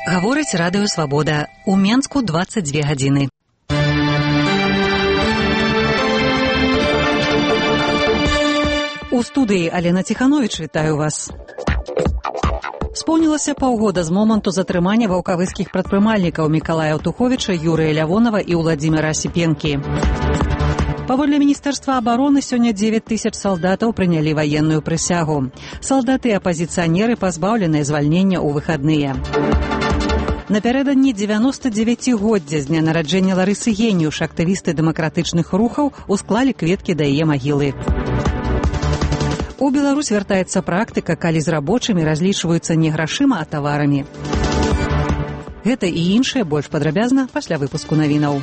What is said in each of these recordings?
Гаворыць радыё «Свабода». У Менску 22 гадзіны. У студыі Алена Ціхановіч, вітаю вас. Споўнілася паўгода з моманту затрымання ваўкавыскіх прадпрымальнікаў Мікалая Аўтуховіча, Юрыя Лявонова і Ўладзіміра Асіпенкі. Паводле Міністэрства абароны сёння 9 тысяч салдатаў прынялі ваенную прысягу. Салдаты і апазіцыянеры пазбаўленыя звальнення ў выхадныя. Напярэдадні 99-годдзя з дня нараджэння Ларысы Геніуш актывісты дэмакратычных рухаў усклалі кветкі да яе магілы. У Беларусь вяртаецца практыка, калі з рабочымі разлічваюцца не грашыма, а таварамі. Гэта і іншае больш падрабязна пасля выпуску навінаў.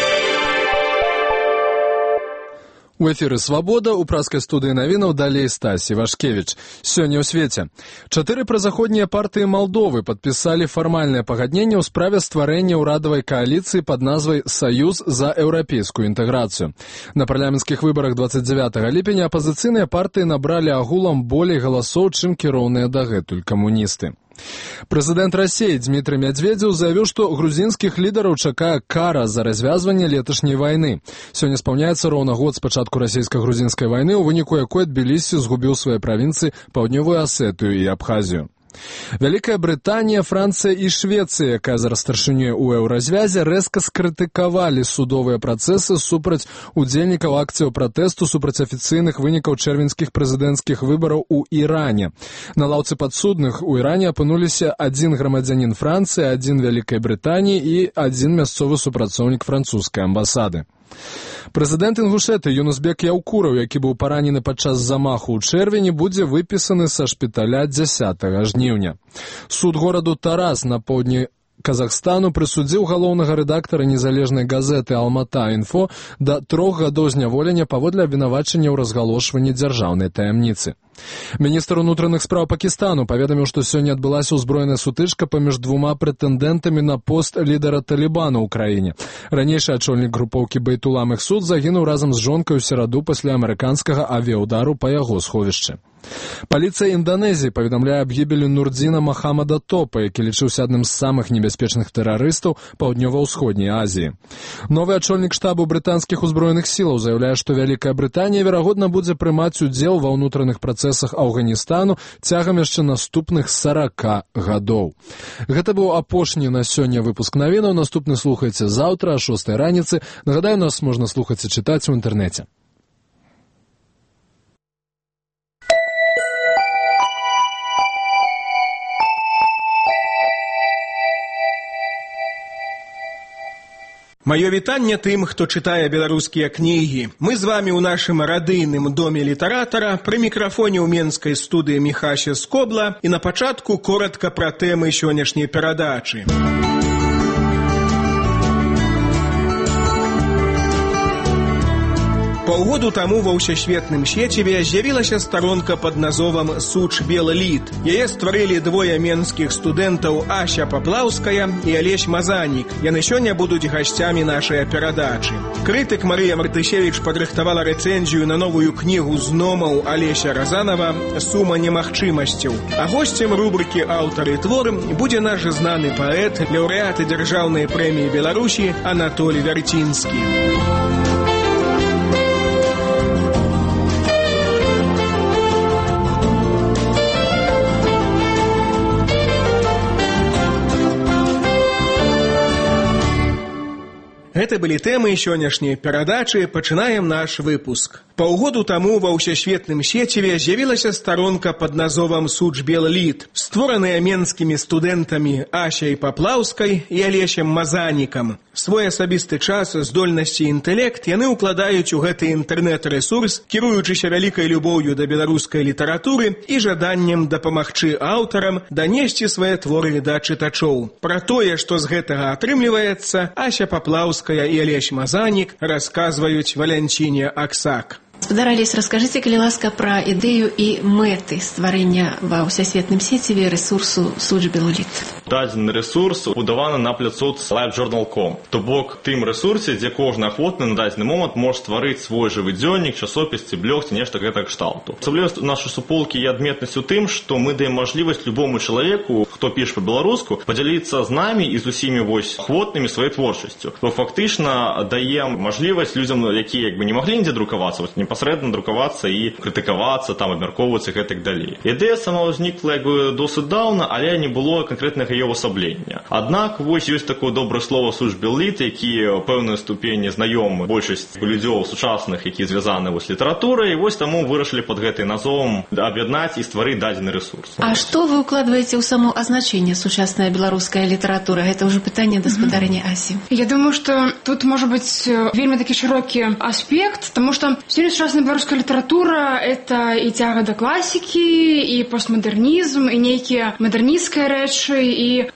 У эфіры «Свабода» у праскай студыі навінаў далей Стась Івашкевіч. Сёння ў свеце. 4 празаходнія партыі Малдовы падпісалі фармальнае пагадненне ў справе стварэння ўрадавай кааліцыі пад назвай «Саюз за еўрапейскую інтэграцыю». На парламенцкіх выбарах 29 ліпеня апазіцыйныя партыі набралі агулам болей галасоў, чым кіроўныя дагэтуль камуністы. Прэзідэнт Расіі Дмітрый Мядзведзеў заявіў, што грузінскіх лідараў чакае кара за развязванне леташняй вайны. Сёння спаўняецца роўна год з пачатку расійска-грузінскай вайны, у выніку якой Тбілісі згубіў свае правінцыі Паўднёвую Асетыю і Абхазію. Вялікая Брытанія, Францыя і Швецыя, якая зараз старшынёй у еўразвязе, рэзка скрытыкавалі судовыя працэсы супраць удзельнікаў акцыяў пратэсту супраць афіцыйных вынікаў чэрвеньскіх прэзідэнцкіх выбараў у Іране. На лаўцы падсудных у Іране апынуліся адзін грамадзянін Францыі, адзін Вялікай Брытаніі і адзін мясцовы супрацоўнік французскай амбасады. Прэзідэнт Інгушэты Юнусбек Яўкураў, які быў паранены падчас замаху ў чэрвені, будзе выпісаны са шпіталя 10 жніўня. Суд гораду Тарас на поўдні Казахстану прысудзіў галоўнага рэдактара незалежнай газеты «Алмата-Інфо» да 3 гадоў зняволення паводле абвінавачання ў разгалошванні дзяржаўнай таямніцы. Міністр унутраных спраў Пакістану паведаміў, што сёння адбылася ўзброеная сутычка паміж двума прэтэндэнтамі на пост лідара Талібана ў краіне. Ранейшы ачольнік групоўкі Бейтула Мехсуд загінуў разам з жонкай у сераду пасля амерыканскага авіяўдару па яго сховішчы. Паліцыя Інданезіі паведамляе аб гібелі Нурдзіна Махамада Топа, які лічыўся адным з самых небяспечных тэрарыстаў паўднёва-ўсходняй Азіі. Новы ачольнік штабу брытанскіх узброеных сілаў заяўляе, што Вялікая Брытанія, верагодна, будзе прымаць удзел ва ўнутраных працэсах Афганістану цягам яшчэ наступных 40 гадоў. Гэта быў апошні на сёння выпуск навінаў. Наступны слухайце заўтра о 6 раніцы. Нагадаю, нас можна слухаць і чытаць у інтэрнэце. Маё вітанне тым, хто чытае беларускія кнігі. Мы з вамі ў нашым радыйным доме літаратара, пры мікрафоне ў менскай студыі Міхася Скобла, і на пачатку коратка пра тэмы сённяшняй перадачы. Паўгоду таму ва ўсесветным сеціве з'явілася старонка пад назовам «Суч Бел Літ». Яе стварылі двое менскіх студэнтаў Ася Паплаўская і Алесь Мазанік. Яны сёння будуць гасцямі нашай перадачы. Крытык Марыя Мартысевіч падрыхтавала рэцэнзію на новую кнігу з номаў Алеся Разанова «Сума немагчымасцяў». А госцем рубрыкі «Аўтары творы» будзе наш знаны паэт, лаўрэат дзяржаўнай прэміі Беларусі Анатолій Вярцінскі. Гэта былі тэмы сённяшняй перадачы. Пачынаем наш выпуск. Паўгоду таму ва ўсесветным сеціве з'явілася старонка пад назовам «Суч Бел Літ», створаная менскімі студэнтамі Асяй Паплаўскай і Алесем Мазанікам. Свой асабісты час, здольнасці і інтэлект яны ўкладаюць у гэты інтэрнэт-рэсурс, кіруючыся вялікай любоўю да беларускай літаратуры і жаданнем дапамагчы аўтарам данесці свае творы да чытачоў. Пра тое, што з гэтага атрымліваецца, Ася Паплаўская і Алесь Мазанік расказваюць Валянціне Аксак. Спадар Алесь, раскажыце, калі ласка, пра ідэю і мэты стварэння ва ўсесветным сеціве рэсурсу «Суч Бел Літ». Дадзены рэсурс будаваны на пляцоўцы LiveJournal.com. То бок тым рэсурсе, дзе кожны ахвотны на дадзены момант можа стварыць свой жывы дзённік, часопіс ці блог ці нешта гэтага кшталту. Асаблівасць нашай суполкі і адметнасць у тым, што мы даем мажлівасць любому чалавеку, хто хто піша па-беларуску, падзяліцца з намі і з усімі вось ахвотнымі сваёй творчасцю. Бо фактычна даем мажлівасць людзям, якія як бы не маглі нідзе друкавацца, вось непасрэдна друкавацца і крытыкавацца, там абмяркоўвацца і гэтак далей. Ідэя сама ўзнікла як бы досыць даўна, але не было канкрэтнага яе ўвасаблення. Аднак вось ёсць такое добрае слово «сучбелліт», які ў пэўнай ступені знаёмы большасць людзей сучасных, якія звязаны вось літаратурай, і вось таму вырашылі пад гэтай назвом аб'яднаць і стварыць дадзены рэсурс. А што вы укладваеце ў само азначэнне сучасная беларуская літаратура? Гэта ўжо пытанне да спадарыні Асі. Я думаю, што тут можа быць вельмі такі шырокі аспект, таму што сёння сучасная беларуская літаратура — это і цяга да класікі, і постмадэрнізм, і нейкія мадэрнісцкія рэчы, і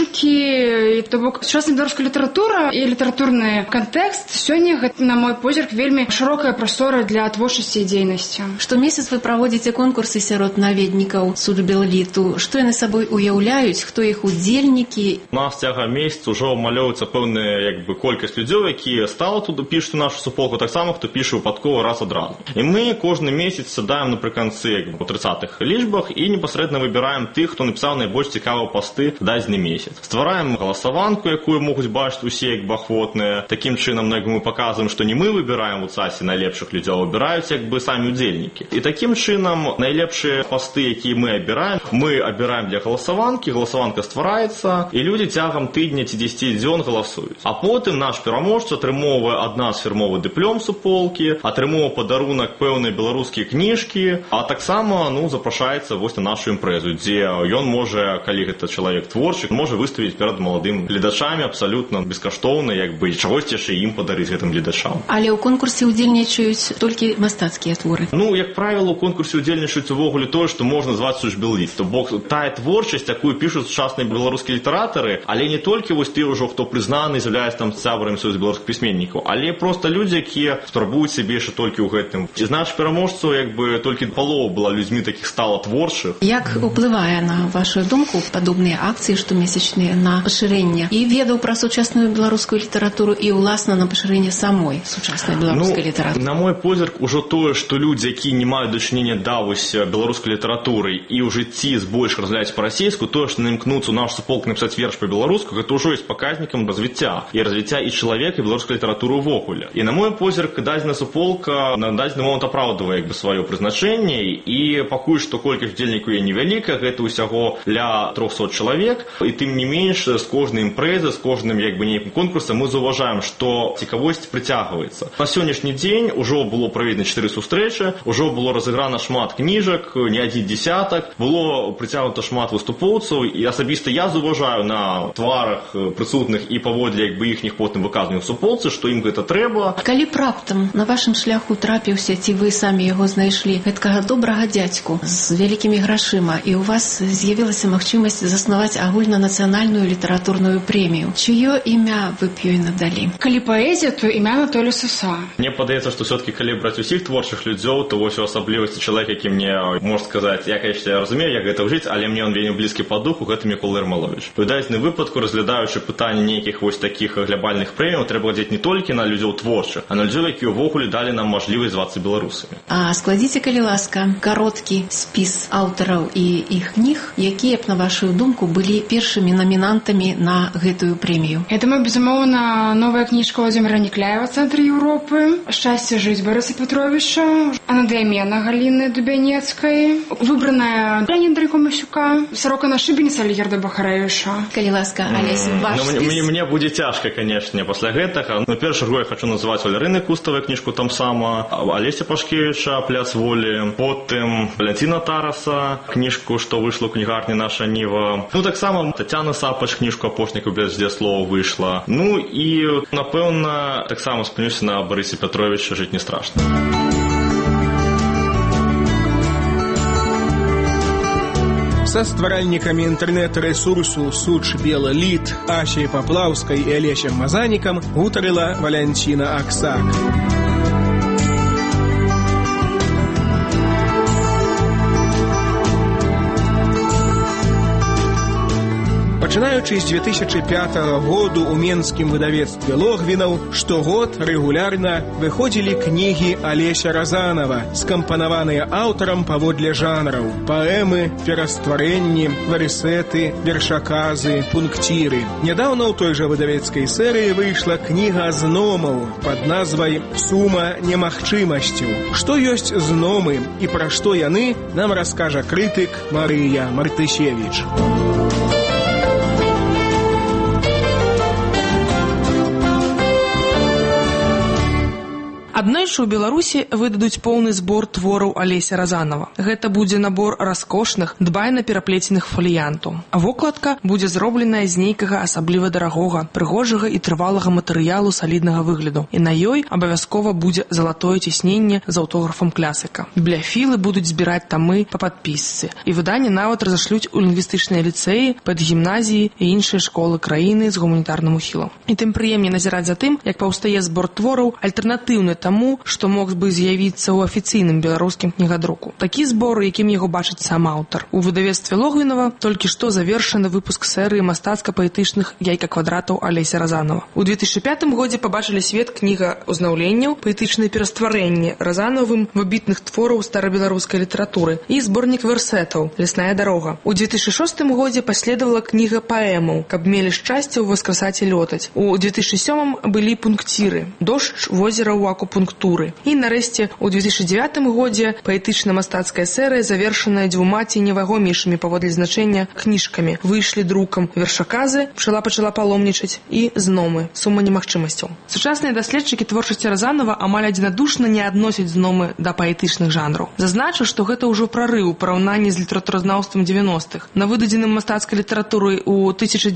пошукі. То бок сучасная беларуская літаратура і літаратурны кантэкст сёння гэта, на мой позірк, вельмі шырокая прастора для творчасці і дзейнасці. Штомесяц вы праводзіце конкурсы сярод наведнікаў сучбелліту. Што яны сабой уяўляюць, хто іх удзельнікі? У нас цягам месяца ўжо малюецца пэўная як бы колькасць людзей, якія стала тут пішуць нашу суполку, таксама хто піша выпадкова раз адразу. І мы кожны месяц сядаем напрыканцы як бы у 30-х лічбах і непасрэдна выбіраем тых, хто напісаў найбольш цікавыя пасты дадзены месяц. Ствараем галасаванку, якую могуць бачыць усе як бы ахвотныя. Такім чынам як мы паказваем, што не мы выбіраем у ЦАСе найлепшых людзей, а выбіраюць як бы самі удзельнікі. І такім чынам найлепшыя пасты, якія мы абіраем для галасаванкі, галасаванка ствараецца, і людзі цягам тыдня ці 10 дзён галасуюць. А потым наш пераможца атрымоўвае ад нас фірмовы дыплём суполкі, атрымоўвае падарунак пэўнай беларускія кніжкі, а таксама запрашаецца вось на нашу імпрэзу, дзе ён можа, калі гэта чалавек творчы, можа выставіць перад маладым гледачамі абсалютна бескаштоўна, як бы чагосьці яшчэ ім падарыць гэтым гледачам. Але ў конкурсе ўдзельнічаюць толькі мастацкія творы. Як правіла, у конкурсе ўдзельнічаюць увогуле тое, што можна назваць сучбелліт. То бок тая творчасць, якую пішуць сучасныя беларускія літаратары, але не толькі вось тыя ўжо, хто прызнаны, з'яўляюцца там сябрамі саюза беларускіх пісьменнікаў, але проста людзі, якія спрабуюць сябе яшчэ толькі ў гэтым. І з нашых пераможцаў як бы толькі палова была людзьмі такіх стала творчых. Як уплывае на вашу думку падобныя акцыі штомесячныя на пашырэнне і ведаў пра сучасную беларускую літаратуру і ўласна на пашырэнне самой сучаснай беларускай літаратуры? На мой позірк, ужо тое, што людзі, якія не маюць дачынення да вось беларускай літаратуры і ў жыцці збольш размаўляюць па-расейску, тое, што яны імкнуцца ў нашу суполку напісаць верш па-беларуску, гэта ўжо ёсць паказнікам развіцця і чалавека, і беларускай літаратуры ўвогуле. І на мой позірк, дадзеная суполка на дадзены момант апраўдвае як бы сваё прызначэнне, і пакуль што колькасць удзельнікаў є невялікая, гэта ўсяго ля 300 чалавек, і тым не менш з кожнай імпрэзы, з кожным як бы нейкім конкурсам мы заўважаем, што цікавосць прыцягваецца. На сённяшні дзень ужо было праведзена 4 сустрэчы, ужо было разыграна шмат кніжак, не адзін дзесятак, было прыцягнута шмат выступоўцаў, і асабіста я заўважаю на тварах прысутных і паводле як бы іхніх потым выказванняў суполцы, што ім гэта трэба. Калі б раптам на вашым шляху трапіўся, ці вы самі яго знайшлі, гэткага добрага дзядзьку з вялікімі грашыма, і ў вас з'явілася магчымасць заснаваць агульнанацыянальную літаратурную прэмію, чыё імя вы б ёй надалі? Калі паэзія, то імя Анатолія Саса. Мне падаецца, што все-таки калі браць усіх творчых людзей, то вось у асаблівасці чалавек, які мне можна сказаць, я, конечно, разумею, як гэта ўжыць, але мне он вельмі блізкі па духу, гэта Мікола Ярмалович. У дадзеным выпадку, разглядаючы пытанне нейкіх вось такіх глябальных прэміяў, трэба глядзець не толькі на людзей творчых, а на людзей, якія ўвогуле далі нам мажлівасць звацца беларусамі. А складзіце, калі ласка, кароткі спіс аўтараў і іх кніг, якія б, на вашу думку, былі першымі намінантамі на гэтую прэмію? Я думаю, безумоўна, новая кніжка Владзіміра Некляева «Цэнтр Еўропы», «Шчасце жыць» Барыса Петровича, «Анадыямена» Галіны Дубянецкай, выбраная Леоніда Рыкомасюка, «Сорока на шыбеніцы» Альгерда Бахарэвіча. Калі ласка, Алесь, ваш спіс? Мне будзе цяжка, канешне, пасля гэтага. На першы я хочу называць Валярыны Куставай кніжку там сама, Алеся Пашкевіча «Пляц волі», потым Валянціна Тараса кніжку, што выйшла ў кнігарні «Наша Ніва». Таксама Тацяна Сапач кніжку «Апошніку без дзе слова» выйшла. І, напэўна, таксама спынюся на Барысе Петровича «Жыць не страшна». Са стваральнікамі інтэрнэт-рэсурсу «Сучбелліт» Асяй Паплаўскай і Алесем Мазанікам гутарыла Валянціна Аксак. Пачынаючы з 2005 году ў менскім выдавецтве Логвінаў штогод рэгулярна выходзілі кнігі Алеся Разанова, скампанаваныя аўтарам паводле жанраў: паэмы, перастварэнні, варысеты, вершаказы, пункціры. Нядаўна ў той жа выдавецкай серыі выйшла кніга зномаў пад назвай «Сума немагчымасцяў». Што ёсць зномы і пра што яны, нам раскажа крытык Марыя Мартысевіч. Аднойчы ў Беларусі выдадуць поўны збор твораў Алеся Разанова. Гэта будзе набор раскошных, дбайна пераплеценых фаліянтаў. А вокладка будзе зробленая з нейкага асабліва дарагога, прыгожага і трывалага матэрыялу саліднага выгляду. І на ёй абавязкова будзе залатое цісненне з аўтографам класіка. Бібліяфілы будуць збіраць тамы па падпісцы. І выданне нават разашлюць у лінгвістычныя ліцэі, педгімназіі і іншыя школы краіны з гуманітарным ухілам. І тым прыемней назіраць за тым, як паўстае збор твораў альтэрнатыўны таму, што мог бы з'явіцца ў афіцыйным беларускім кнігадруку. Такі збор, якім яго бачыць сам аўтар. У выдавецтве Логвінава толькі што завершаны выпуск серыі мастацка-паэтычных яйка-квадратаў Алеся Разанова. У 2005 годзе пабачылі свет кніга ўзнаўленняў, паэтычныя перастварэнні Разанавым выбітных твораў старабеларускай літаратуры і зборнік версетаў «Лесная дарога». У 2006 годзе паследавала кніга паэмаў «Каб мелі шчасце ў воскресаць і лётаць». У 2007 былі пункціры «Дождж, возера ў акупунктуры». І нарэшце у 2009 годзе паэтычна-мастацкая серыя, завершаная 2 ці невагомейшымі паводле значэння кніжкамі, выйшлі друкам вершаказы, пчала пачала паломнічаць і зномы, сума немагчымасцяў. Сучасныя даследчыкі творчасці Разанова амаль адзінадушна не адносяць зномы да паэтычных жанраў. Зазначу, што гэта ўжо прарыў у параўнанні з літаратуразнаўствам 90-х. На выдадзеным мастацкай літаратурай у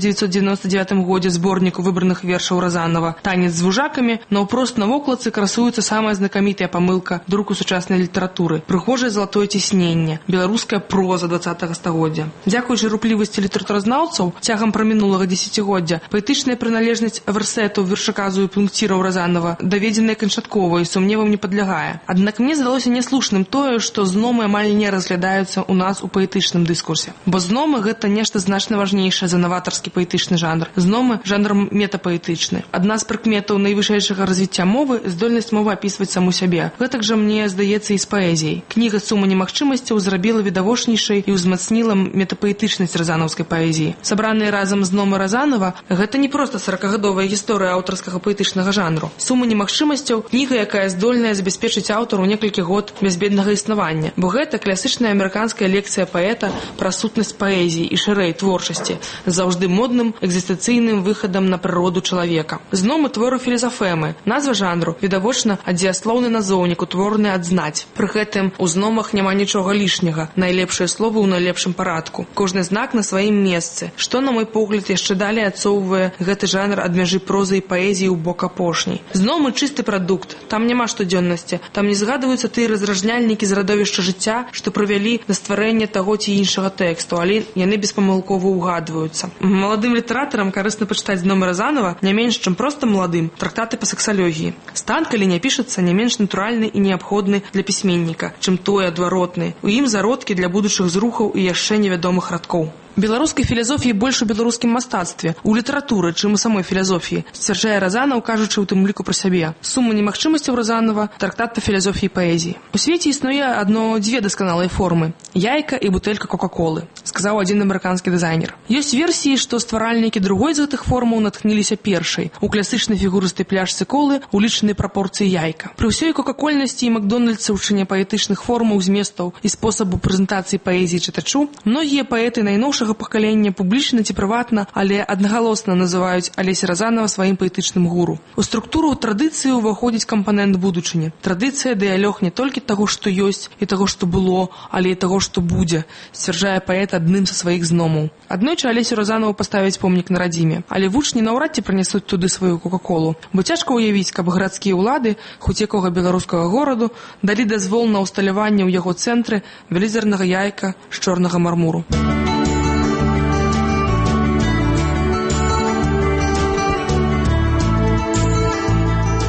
1999 годзе зборніку выбраных вершаў Разанова «Танец з вужакамі» наўпрост на вокладцы красуецца самая знакамітая памылка друку сучаснай літаратуры – прыгожае залатое цісненне, беларуская проза 20-го стагоддзя. Дзякуючы руплівасці літаратуразнаўцаў цягам прамінулага дзесяцігоддзя паэтычная прыналежнасць версетаў, вершаказу і пункціраў Разанова даведзеная канчаткова і сумневам не падлягае. Аднак мне здалося няслушным тое, што зномы амаль не разглядаюцца ў нас у паэтычным дыскурсе. Бо зномы – гэта нешта значна важнейшае за наватарскі паэтычны жанр. Зномы – жанр метапаэтычны. Адна з прыкметаў найвышэйшага развіцця мовы – здольнасць мовы апісваць саму сябе. Гэтак жа мне здаецца і з паэзіяй. Кніга «Сума немагчымасцяў» зрабіла відавочнейшай і ўзмацніла метапаэтычнасць разанаўскай паэзіі. Сабраныя разам зномы Разанова – гэта не проста 40-гадовая гісторыя аўтарскага паэтычнага жанру. «Сума немагчымасцяў» – кніга, якая здольная забяспечыць аўтару некалькі год бязбеднага існавання, бо гэта класічная амерыканская лекцыя паэта пра сутнасць паэзіі і шырэй творчасці з заўжды модным экзістэнцыйным выхадам на прыроду чалавека. Зномы твору філізафемы. Назва жанру відавочна адзеяслоўны назоўнік, утвораны ад знаць. Пры гэтым у зномах няма нічога лішняга, найлепшыя словы ў найлепшым парадку. Кожны знак на сваім месцы, што, на мой погляд, яшчэ далей адцоўвае гэты жанр ад мяжы прозы і паэзіі ў бок апошняй. Зномы чысты прадукт, там няма штодзённасці, там не згадваюцца тыя разражняльнікі з радовішча жыцця, што прывялі да стварэння таго ці іншага тэксту, але яны беспамылкова ўгадваюцца. Маладым літаратарам карысна пачытаць зномы Разанова не менш, чым проста маладым, трактаты па сексалогіі. Стан, калі не пішацца, не менш натуральны і неабходны для пісьменніка, чым той адваротны. У ім зародкі для будучых зрухаў і яшчэ невядомых радкоў. Беларускай філазофіі больш у беларускім мастацтве, у літаратуры, чым у самой філазофіі, сцвярджае Разанаў, кажучы ў тым ліку пра сябе. «Сума немагчымасцяў» Разанова – трактат па філазофіі паэзіі. У свеце існуе дзве дасканалыя формы – яйка і бутэлька кока-колы, сказаў адзін амерыканскі дызайнер. Ёсць версіі, што стваральнікі другой з гэтых формаў натхніліся першай. У класічнай фігурыстай пляшцы колы улічаны прапорцыі яйка. Пры ўсёй кока-кольнасці і макдональдсаўчыне паэтычных формаў, зместаў і спосабу прэзентацыі паэзіі чытачу, многія паэты найноўшага пакалення публічна ці прыватна, але аднагалосна называюць Алеся Разанова сваім паэтычным гуру. У структуру традыцыі ўваходзіць кампанент будучыні. Традыцыя дыялог не толькі таго, што ёсць і таго, што было, але і таго, што будзе, сцвярджае паэт адным са сваіх зномаў. Аднойчы Алесю Разанову паставяць помнік на радзіме, але вучні наўрад ці прынясуць туды сваю кока-колу, бо цяжка ўявіць, каб гарадскія ўлады хоць якога беларускага гораду далі дазвол на ўсталяванне ў яго цэнтры велізарнага яйка з чорнага мармуру.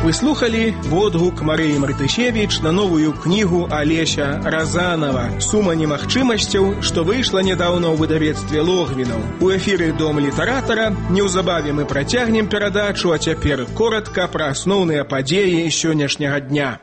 Вы слухали водгук Марыі Мартышевіч на новую кнігу Алеся Разанова «Сума немагчымасцяў», што выйшла нядаўна ў выдавецтве Логвінаў. У эфіры Дом літаратара. Неўзабаве мы працягнем перадачу, а цяпер коротка пра асноўныя падзеі сённяшняга дня.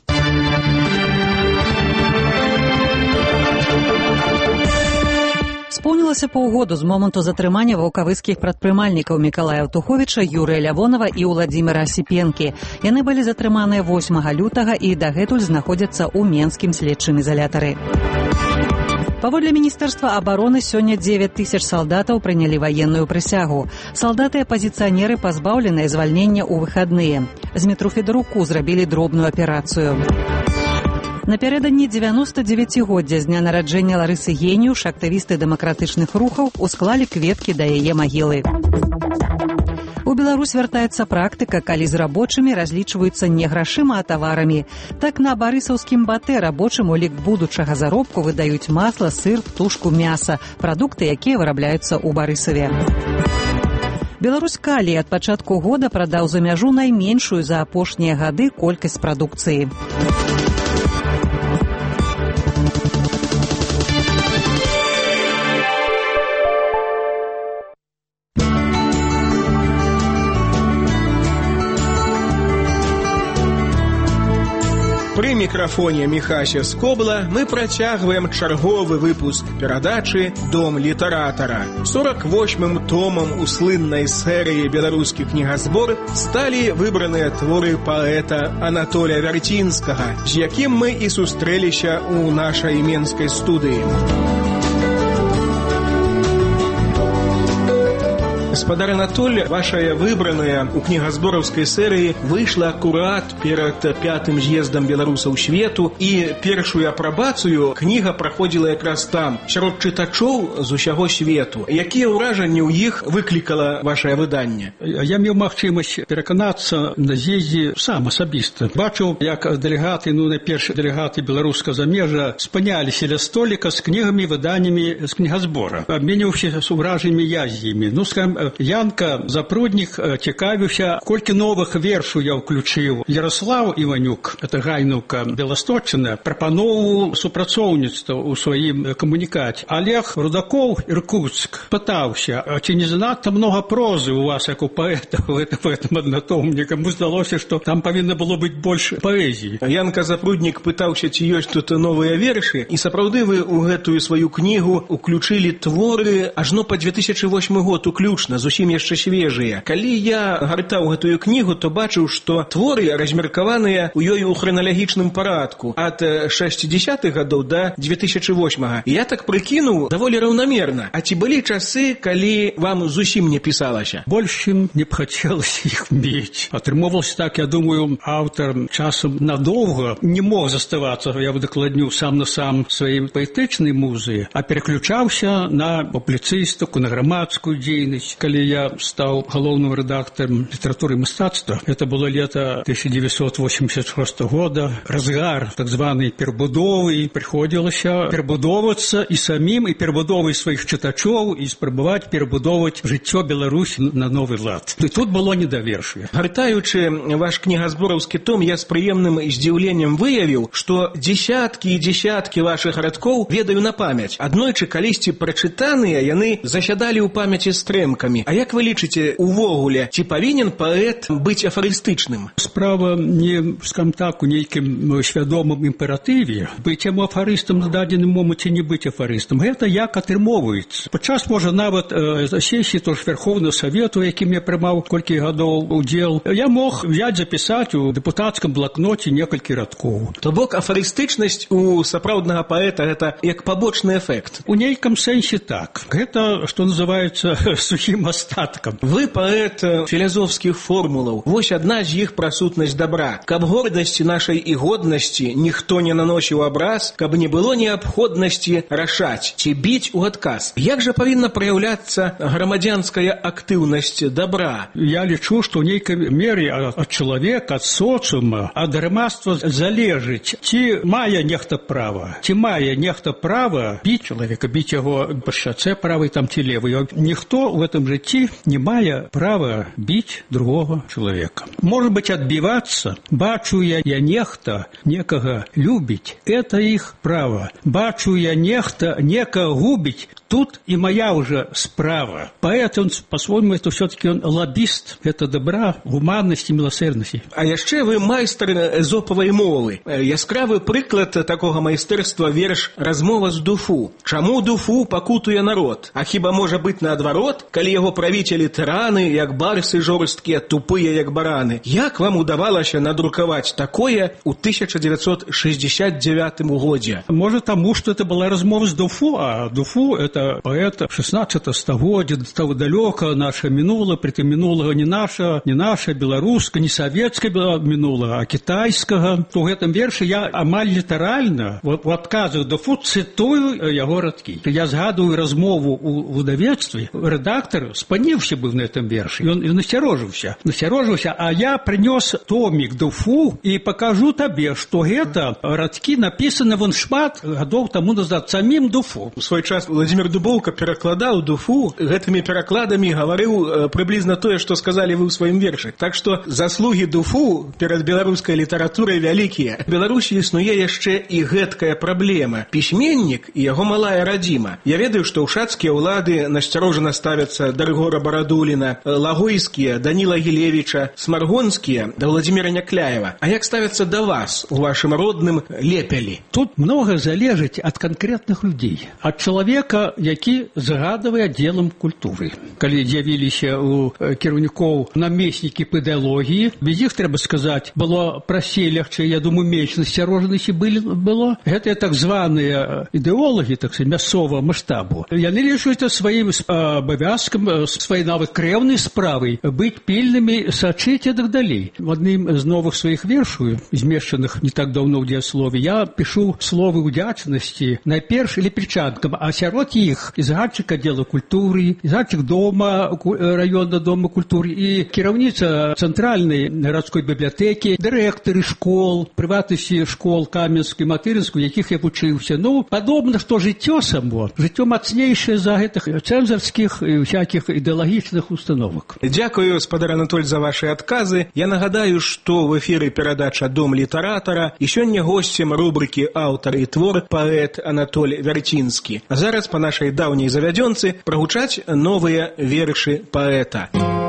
Споўнілася паўгоду з моманту затрымання ваўкавыскіх прадпрымальнікаў Мікалая Аўтуховіча, Юрыя Лявонава і Уладзіміра Асіпенкі. Яны былі затрыманыя 8 лютага і дагэтуль знаходзяцца ў Менскім следчым изолятары. Паводле Міністэрства абароны, сёння 9 тысяч салдатаў прынялі ваенную прысягу. Салдаты-апазіцыянеры пазбаўленыя звальнення ў выхадныя. З метро Федаруку зрабілі дробную аперацыю. Напярэдадні 99-годдзя з дня нараджэння Ларысы Геніуш актывісты дэмакратычных рухаў усклалі кветкі да яе магілы. У Беларусь вяртаецца практыка, калі з рабочымі разлічваюцца не грашыма, а таварамі. Так, на барысаўскім батэ рабочым у лік будучага заробку выдаюць масла, сыр, птушку, мяса, прадукты, якія вырабляюцца ў Барысаве. Беларусь Калій ад пачатку года прадаў за мяжу найменшую за апошнія гады колькасць прадукцыі. Пры мікрафоне Міхася Скобла мы працягваем чарговы выпуск перадачы «Дом літаратара». 48-м томам у слыннай серыі «Беларускі кнігазбор» сталі выбраныя творы паэта Анатолія Вярцінскага, з якім мы і сустрэліся ў нашай менскай студыі. Гаспадар Анатоль, вашая выбраная у кнігазбораўскай серыі выйшла акурат перад 5-м з'ездам беларусаў свету, і першую апрабацыю кніга праходзіла якраз там, сярод чытачоў з усяго свету. Якія ўражанні ў іх выклікала вашае выданне? Я меў магчымасць пераканацца на з'ездзе сам асабіста. Бачыў, як дэлегаты, найперш дэлегаты беларускага замежжа спыняліся ля століка з кнігамі, выданнямі з кнігазбора. Абменьваўся з ўражаннямі я з імі. Скажам, Янка Запруднік цікавіўся, колькі новых вершаў я ўключыў. Ярослав Іванюк, это гайнуўка Беласточчына, прапаноўваў супрацоўніцтва ў сваім камунікаце. Олег Рудакоў, Іркутск, пытаўся, ці не занадта многа прозы у вас, як у паэта, в этом аднатомніку. Каму здалося, што там павінна было быць больш паэзіі. Янка Запруднік пытаўся, ці ёсць тут новыя вершы, і сапраўды вы ў гэтую сваю кнігу уключылі творы ажно па 2008 год уключна, зусім яшчэ свежыя. Калі я гартаў гэтую кнігу, то бачыў, што творы размеркаваныя ў ёй у храналагічным парадку ад 60-х гадоў да 2008-га. Я так прыкінуў даволі раўнамерна. А ці былі часы, калі вам зусім не пісалася? Больш ім не б хацелася іх мець. Атрымоўвалася так, я думаю, аўтар часам надоўга не мог заставацца, я дакладню, сам на сам сваім паэтычнай музы, а пераключаўся на публіцыстыку, на грамадскую дзейнасць. Калі я стаў галоўным рэдактарам літаратуры і мастацтва, это было лета 1986 года, разгар так званай перабудовы, прыходзілася перабудоўвацца і самім, і перабудовай сваіх чытачоў, і спрабаваць перабудоўваць жыццё Беларусі на новы лад. І тут было недавершве. Гартаючы ваш кнігазбораўскі том, я з прыемным здзіўленнем выявіў, што дзесяткі і дзесяткі вашых радкоў ведаю на памяць. Аднойчы калісьці прачытаныя, яны засядалі ў памяці стрымкамі. А як вы лічыце, увогуле, ці павінен паэт быць афарыстычным? Справа не, скажем так, у нейкім свядомым імператыве. Быць яму афарыстам на дадзеным моманце, не быць афарыстам. Гэта як атрымоўваецца. Падчас, можа, нават сесіі тож Верховного Совету, якім я прымаў колькі гадоў удзел, я мог взяць запісаць у дэпутацкам блакноце некалькі радкоў. То бок афарыстычнасць у сапраўднага паэта гэта як пабочны эфект? У нейкім сэнсе так. Гэта, што называецца, сухім астаткам. Вы паэт філазофскіх формулаў. Вось адна з іх пра сутнасць дабра. Каб гордасці нашай і годнасці ніхто не наносіў абраз, каб не было неабходнасці рашаць ці біць у адказ. Як жа павінна праяўляцца грамадзянская актыўнасць дабра? Я лічу, што ў нейкай мере ад чалавека, ад соцыума, ад грамадства залежыць, ці мае нехта права, ці мае нехта права біць чалавека, біць яго па шчацэ правай там ці левай. Ніхто в этом житті не мае права біць другого чалавека. Может быть, адбівацца, бачу я нехта некага любіць, это іх права. Бачу я нехта некага губіць, тут и моя уже справа. Поэт, он, по-своему, это все-таки он лоббист. Это добра, гуманности, милосердности. А яшчэ вы майстар эзоповай мовы. Яскравы прыклад такога майстэрства верш «Размова з Дуфу». Чаму Дуфу пакутуе народ? А хіба можа быць наадварот, калі яго правіцелі тыраны, як барсы жорсткія, тупыя, як бараны? Як вам удавалася надрукаваць такое ў 1969 годзе? Может, тому, что это была размова с Дуфу, а Дуфу — это поэт 16 стагоддзя, того далёка, наше мінула, притым мінулага не наша, беларуска, не савецкага мінулага, а кітайскага. То ў гэтым вершы я амаль літаральна, у адказах Дуфу цытую яго радкі. Я згадываю размову ў выдавецтве. Рэдактар спаніўся быў на гэтым вершы. Ён насцярожыўся, а я прынёс томік Дуфу і пакажу табе, што гэта радкі напісаны вон шмат гадоў таму назад самім Дуфу. У свой час Владимир Дубоўка перакладаў Дуфу, гэтымі перакладамі гаварыў прыблізна тое, што сказалі вы ў сваім вершы. Так што заслугі Дуфу перад беларускай літаратурай вялікія. У Беларусі існуе яшчэ і гэткая праблема. Пісьменнік і яго малая радзіма. Я ведаю, што ўшацкія ўлады насцярожана ставяцца да Рыгора Барадуліна, лагойскія да Ніла Гілевіча, смаргонскія да Владзіміра Някляева. А як ставяцца да вас у вашым родным Лепелі? Тут много залежыць ад канкрэтных людзей, ад чалавека, які загадавае аддзелам культуры. Калі з'явіліся у кіраўнікоў намеснікі па ідэалогіі, без іх, трэба сказаць, было прасцей, лягчэй, я думаю, менш насцярожанасці было. Гэтыя так званыя ідэолагі, так сказать, мясцовага маштабу. Яны лічуць сваім абавязкам, сваёй нават крэўнай справай быць пільнымі, сачыць і так далей. В адным з новых сваіх вершаў, змешчаных не так даўно ў дзеяслове, я пішу словы ўдзячнасці найперш лепельчанкам, а сярод іх і загадчык аддзела культуры, і загадчык дома, раённа дома культуры, і кіраўніца цэнтральнай гарадской бібліятэкі, дырэктары школ, прыватнасці школ Каменскай, Матырынскай, у якіх я вучыўся. Ну, падобна, што жыццё само, жыццё мацнейшае за гэтых цэнзарскіх і всякіх ідэалагічных установак. Дзякую, спадар Анатоль, за ваши адказы. Я нагадаю, што в эфіры перадача «Дом літаратара» і сёння госцем рубрыкі «Аўтар і твор» паэт Анатоль Вярцінскі. А зараз па нашай даўняй завядзёнцы прагучаць новыя вершы паэта.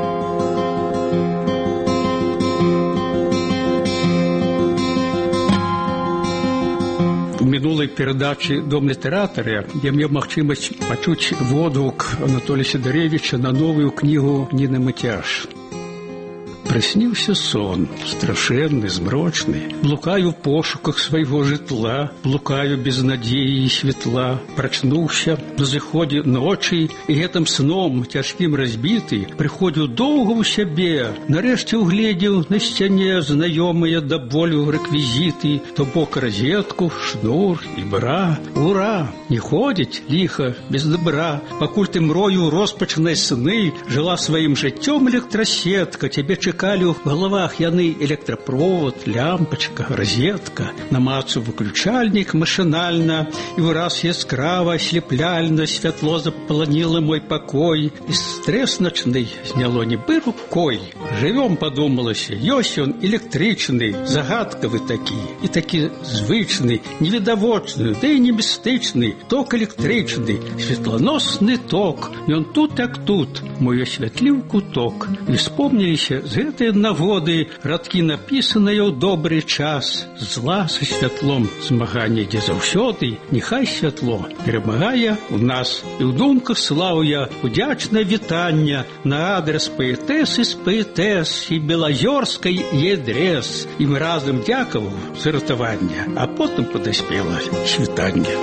У мінулай перадачы «Дом літаратара» я меў магчымасць пачуць водгук Анатолія Сідарэвіча на новую кнігу Ніны Матяш. Прысніўся сон, страшэнны, змрочны. Блукаю в пошуках свайго жытла, блукаю без надзеі і святла. Прачнуўся на зыходзе ночы, і гэтым сном цяжкім разбіты прыходзіў доўга ў сябе. Нарэшце угледзеў на сцяне знаёмыя да болю рэквізіты, то бок разетку, шнур і бра. Ура! Не ходзіць ліха без добра. Пакуль ты мрою роспачнай сны, жыла сваім жыццём электрасетка, цябе чекали в головах яны электропровод, лямпочка, розетка. Намацу выключальник машинально, и враз яскраво, ослепляльно святло заполонило мой покой. И стресс ночный сняло небы рукой. Живем, подумалось, ёсць он электричный, загадковый такі, и такі звычный, невидовочный, да и не мистычный, ток электричный, светлоносный ток. И он тут, як тут, мой освятлив куток. И вспомнилися з гэтыя нагоды радкі, напісаныя ў добры час. Зла са святлом змагання, дзе заўсёды няхай святло перамагае у нас. І ў думках слаў я удзячнае вітанне на адрес паэтэсы з паэтэс і белазёрскай едрэс. І мы разам дзякаваў за ратаванне, а потым падаспела світанне.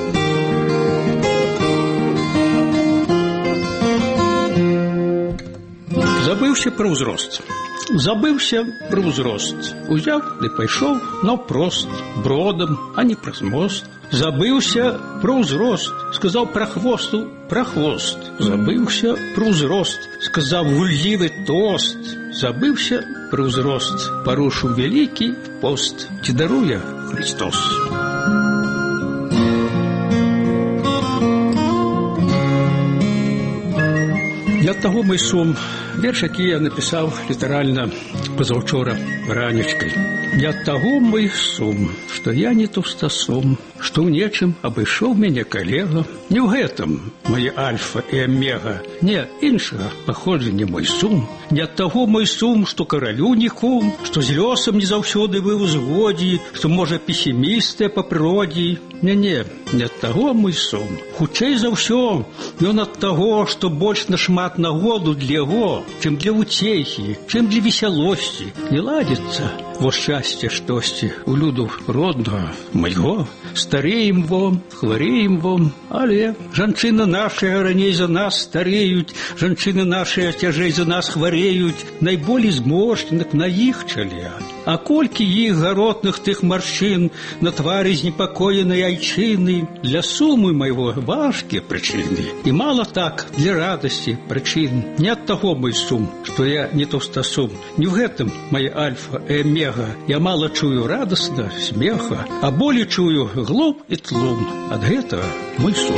Забыўся пра ўзрост. Забыўся пра ўзрост. Узяў ды пайшоў наўпрост, бродам, а не праз мост. Забыўся пра ўзрост, сказаў пра хвосту, пра хвост. Забыўся пра ўзрост, сказаў гульгівы тост. Забыўся пра ўзрост, парушыў вялікі пост. Ці даруе Христос. І ад таго мой сум. Верш, які я напісаў літаральна пазаўчора ранечкай. І ад таго мой сум, што я не таўстасум, што ў нечым абышоў мяне калега. Не ў гэтым мае альфа і омега, не іншага паходжання мой сум. Не ад таго мой сум, што каралю не кум, што з лёсам не заўсёды вы ў згодзе, што, можа, песімістыя па прыродзе. Не ад таго мой сум. Хутчэй за ўсё, ён ад таго, што больш нашмат нагоду для яго, чым для уцехі, чым для весялосці. Не ладзіцца во шчасце штосьці у люду роднага майго. Стареем во, хвареем во, але жанчыны нашыя раней за нас стареюць, жанчыны нашыя цяжэй за нас хвареюць, найболей зморшчыных на іх чале. А колькі іх гаротных тых маршчын на твары знепакоенай айчыны, для суму майго важкія прычыны. І мала так для радасці прычын. Не ад таго мой сум, што я не таўстасум, не ў гэтым мая альфа і омега. Я мала чую радасна смеха, а болей чую глум і тлум. Ад гэтага мой сум.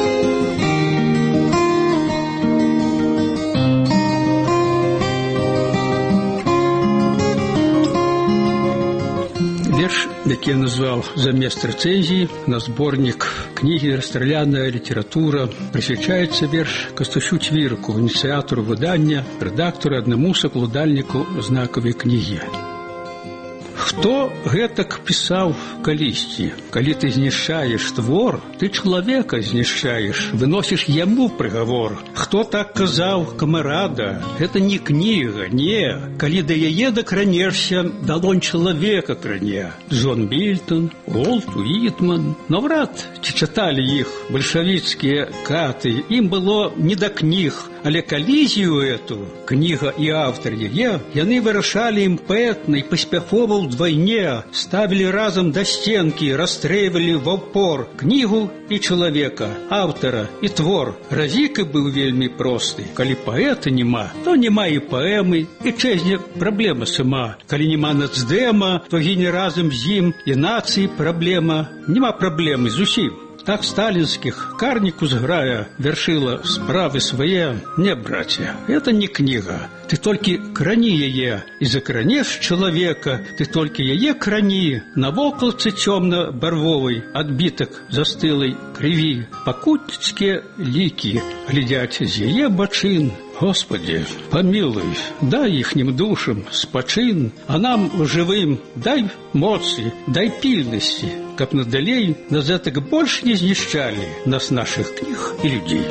Верш, які я назваў замест рэцэнзіі на зборнік кнігі «Расстраляная літаратура», прысвячаецца верш Кастусю Цвірку, ініцыятару выдання, рэдактару, аднаму сакладальніку знакавай кнігі. Хто гэтак пісаў калісьці? Калі ты знішчаеш твор, ты чалавека знішчаеш, выносіш яму прыгавор. Хто так казаў камарада? Гэта не кніга, не. Калі да яе дакранешся, далонь чалавека кране. Джон Мільтон, Уолт Уітман. Наўрад ці чыталі іх бальшавіцкія каты. Ім было не да кніг, але калізію эту, кніга і аўтар яе, яны вырашалі імпэтна і паспяхова ўдвайне, ставілі разам да стенкі, расстрэльвалі ва ўпор кнігу і чалавека, аўтара і твор. Разіка быў вельмі просты. Калі паэта няма, то няма і паэмы, і чэзне праблема сама. Калі няма нацдэма, то гіне разам з ім і нацыі праблема. Няма праблемы зусім. Так сталінскіх карніку зграя вершила справы свае. Не, браце, это не кніга. Ты толькі крані яе, і закранеш чалавека, ты толькі яе крані. На вокладцы цёмна-барвовай адбітак застылай крыві. Пакутніцкія лікі глядяць з яе бачын. Господи, помилуй, дай ихним душам спочин, а нам, живым, дай моцы, дай пильности, каб надалей нас гэтак больше не знішчалі нас наших книг и людей.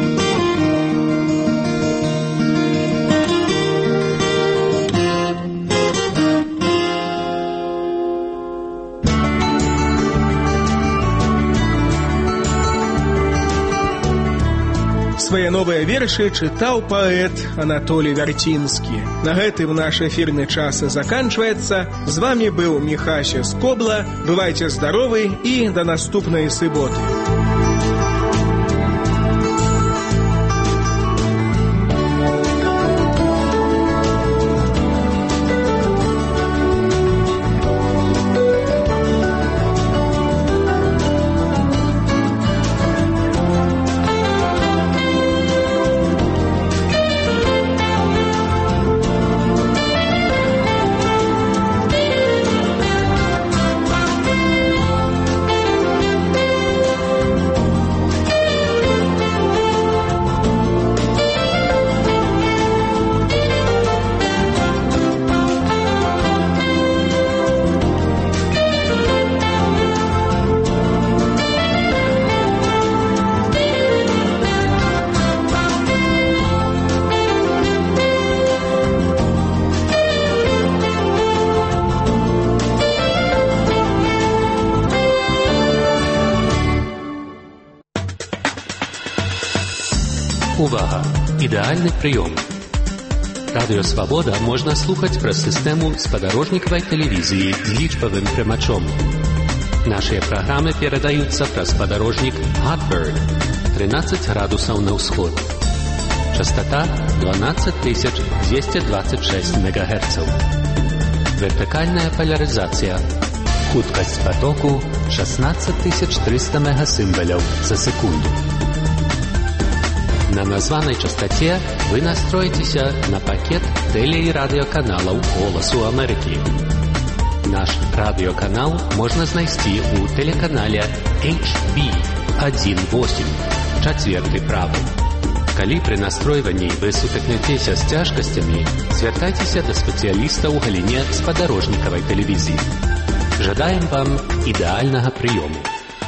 Свае новыя вершы чытаў паэт Анатолій Вярцінскі. На гэтым наш эфірны час заканчваецца. З вами быў Міхася Скобла. Бывайце здаровы і да наступнай суботы. Увага! Ідэальны прыём. Радыё Свабода можна слухаць праз сістэму спадарожнікавай тэлевізіі з лічбавым прымачом. Нашыя праграмы перадаюцца праз спадарожнік Hotbird 13 градусаў на ўсход. Частота 12226 МГц. Вертыкальная полярызацыя. Хуткасць потоку 16300 мегасімбаляў за секунду. На названай частоце вы настроитеся на пакет теле- и радыёканалаў «Голасу Амерыкі». Наш радыёканал можна знайсці ў тэлеканале HB18, чацверты правы. Калі пры настройванні вы сутыкнецеся з цяжкасцямі, звяртайцеся да спецыяліста ў галіне спадарожнікавай тэлевізіі. Жадаем вам ідэальнага прыёму.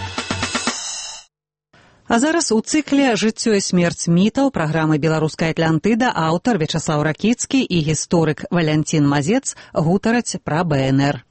А зараз у цыкле «Жыццё і смерць мітаў» праграмы «Беларуская Атлантыда» аўтар Вячаслаў Ракіцкі і гісторык Валянцін Мазец гутараць пра БНР.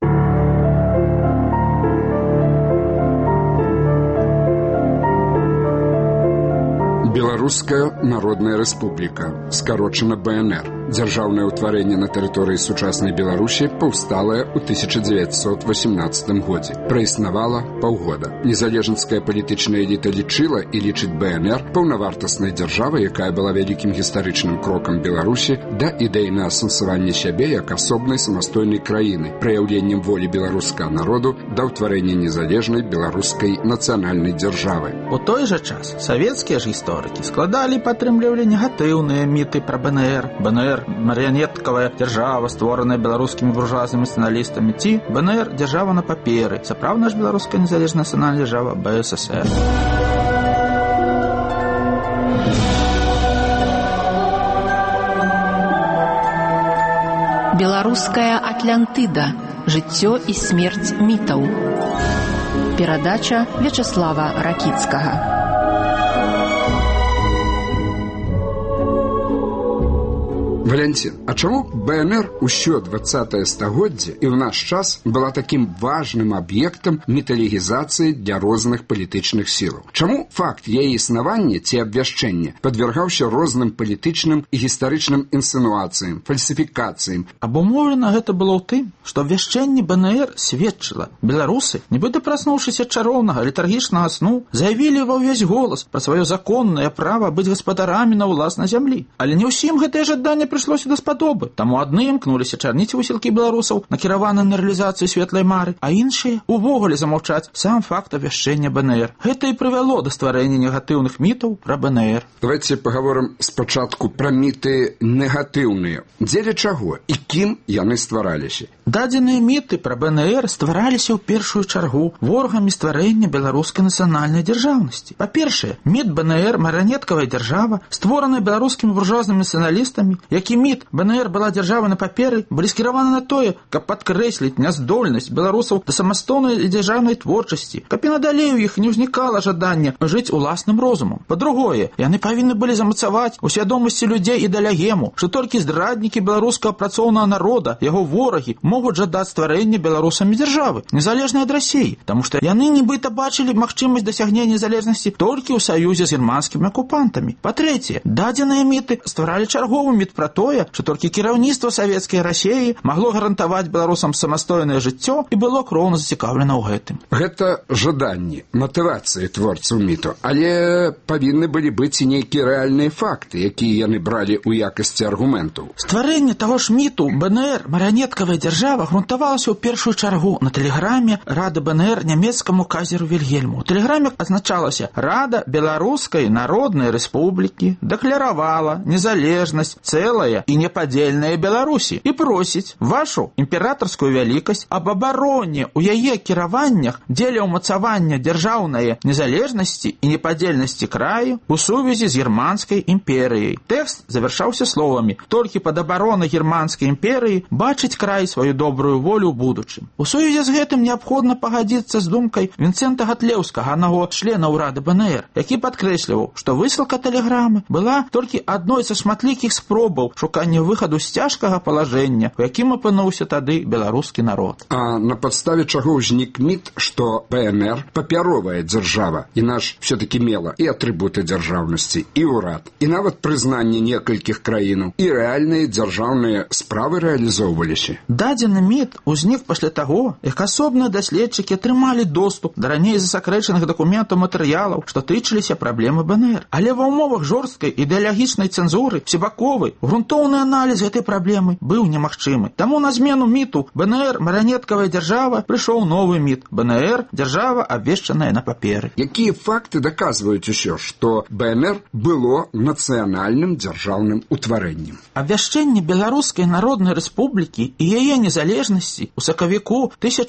Беларуская Народная Рэспубліка, скарочана БНР, дзяржаўнае ўтварэнне на тэрыторыі сучаснай Беларусі паўсталае ў 1918 годзе. Праіснавала паўгода. Незалежніцкая палітычная эліта лічыла і лічыць БНР паўнавартаснай дзяржавай, якая была вялікім гістарычным крокам Беларусі да ідэйнага асэнсавання сябе як асобнай самастойнай краіны, праяўленнем волі беларускага народу да ўтварэння незалежнай беларускай нацыянальнай дзяржавы. У той жа час савецкія ж гісторыкі складалі і падтрымлівалі негатыўныя міты пра БНР. БНР – марыянеткавая дзяржава, створаная беларускімі буржуазнымі нацыяналістамі, ці БНР – дзяржава на паперы, сапраўдная ж беларуская незалежная нацыянальная дзяржава БССР. Беларуская Атлантыда. Жыццё і смерць мітаў. Перадача Вячаслава Ракіцкага. Валянцін, а чаму БНР усё 20-е стагоддзе і ў наш час была такім важным аб'ектам міталогізацыі для розных палітычных сілаў? Чаму факт яе існавання ці абвяшчэння падвяргаўся розным палітычным і гістарычным інсінуацыям, фальсіфікацыям? Абумоўлена гэта было ў тым, што абвяшчэнне БНР сведчыла. Беларусы, нібыта праснуўшыся ад чароўнага летаргічнага сну, заявілі ва ўвесь голас пра сваё законнае права быць гаспадарамі на ўласнай зямлі. Але не ўсім гэтае жаданне прыйшлося даспадобы. Таму адны імкнуліся чарніць высілкі беларусаў, накіраваны на рэалізацыю светлай мары, а іншыя увогуле замаўчаць сам факт абвяшчэння БНР. Гэта і прывяло да стварэння негатыўных мітаў пра БНР. Давайте пагаворым спачатку пра міты негатыўныя. Дзеля чаго і кім яны ствараліся? Дадзеныя міты пра БНР ствараліся ў першую чаргу ворагамі стварэння беларускай нацыянальнай дзяржаўнасці. Па-першае, міт БНР марыянеткавая дзяржава, створаная беларускімі буржуазнымі нацыяналістамі, які міт БНР была дзяржавай на паперы, былі скіраваны на тое, каб падкрэсліць няздольнасць беларусаў да самастойнай і дзяржаўнай творчасці, каб і надалей у іх не ўзнікала жадання жыць уласным розумам. Па-другое, яны павінны былі замацаваць у свядомасці людзей і далягему, што толькі здраднікі беларускага працоўнага народа, яго ворагі, могуць жадаць стварэння беларусамі дзяржавы, незалежнай ад Расіі, таму што яны нібыта бачылі магчымасць дасягнення незалежнасці толькі ў саюзе з германскімі акупантамі. Па-трэцяе, дадзеныя міты стваралі чарговы міт пра тое, што толькі кіраўніцтва савецкай Расіі магло гарантаваць беларусам самастойнае жыццё і было кроўна зацікаўлена ў гэтым. Гэта жаданні, матывацыі творцаў міту, але павінны былі быць і нейкія рэальныя факты, якія яны бралі ў якасці аргументаў. Стварэнне таго ж міту БНР, марыянеткавая дзяржава, грунтавалася ў першую чаргу на тэлеграме Рады БНР нямецкаму казеру Вільгельму. У тэлеграме азначалася: Рада Беларускай Народнай Рэспублікі дэкларавала незалежнасць цэлая і непадзельная Беларусі і просіць вашу імператарскую вялікасць аб абароне ў яе кіраваннях дзеля ўмацавання дзяржаўнай незалежнасці і непадзельнасці краю у сувязі з германскай імперыяй. Тэкст завяршаўся словамі: толькі пад абаронай германскай імперыі бачыць край сваю добрую волю ў будучым. У сувязі з гэтым неабходна пагадзіцца з думкай Вінцэнта Гатлеўскага, аднаго члена ўрада БНР, які падкрэсліваў, што высылка тэлеграмы была толькі адной са шматлікіх спробаў шукання выхаду з цяжкага палажэння, у якім апынуўся тады беларускі народ. А на падставе чаго ўзнік міт, што БНР папяровая дзяржава, і наш все-таки мела і атрыбуты дзяржаўнасці, і ўрад, і нават прызнанне некалькіх краінаў, і рэальныя дзяржаўныя справы рэалізоўваліся. Дадзены міт узнік пасля таго, як асобныя даследчыкі атрымалі доступ да раней засакрэчаных дакументаў матэрыялаў, што тычыліся праблемы БНР. Але ва ўмовах жорсткай ідэалагічнай цэнзуры, всебаковай, грунтаванай Грунтоўны аналіз гэтай праблемы быў немагчымы. Таму на змену міту БНР марыянеткавая дзяржава прыйшоў новы міт. БНР дзяржава абвешчаная на паперы. Якія факты даказваюць усё, што БНР было нацыянальным дзяржаўным утварэннем? Абвяшчэнне Беларускай Народнай Рэспублікі і яе незалежнасці ў сакавіку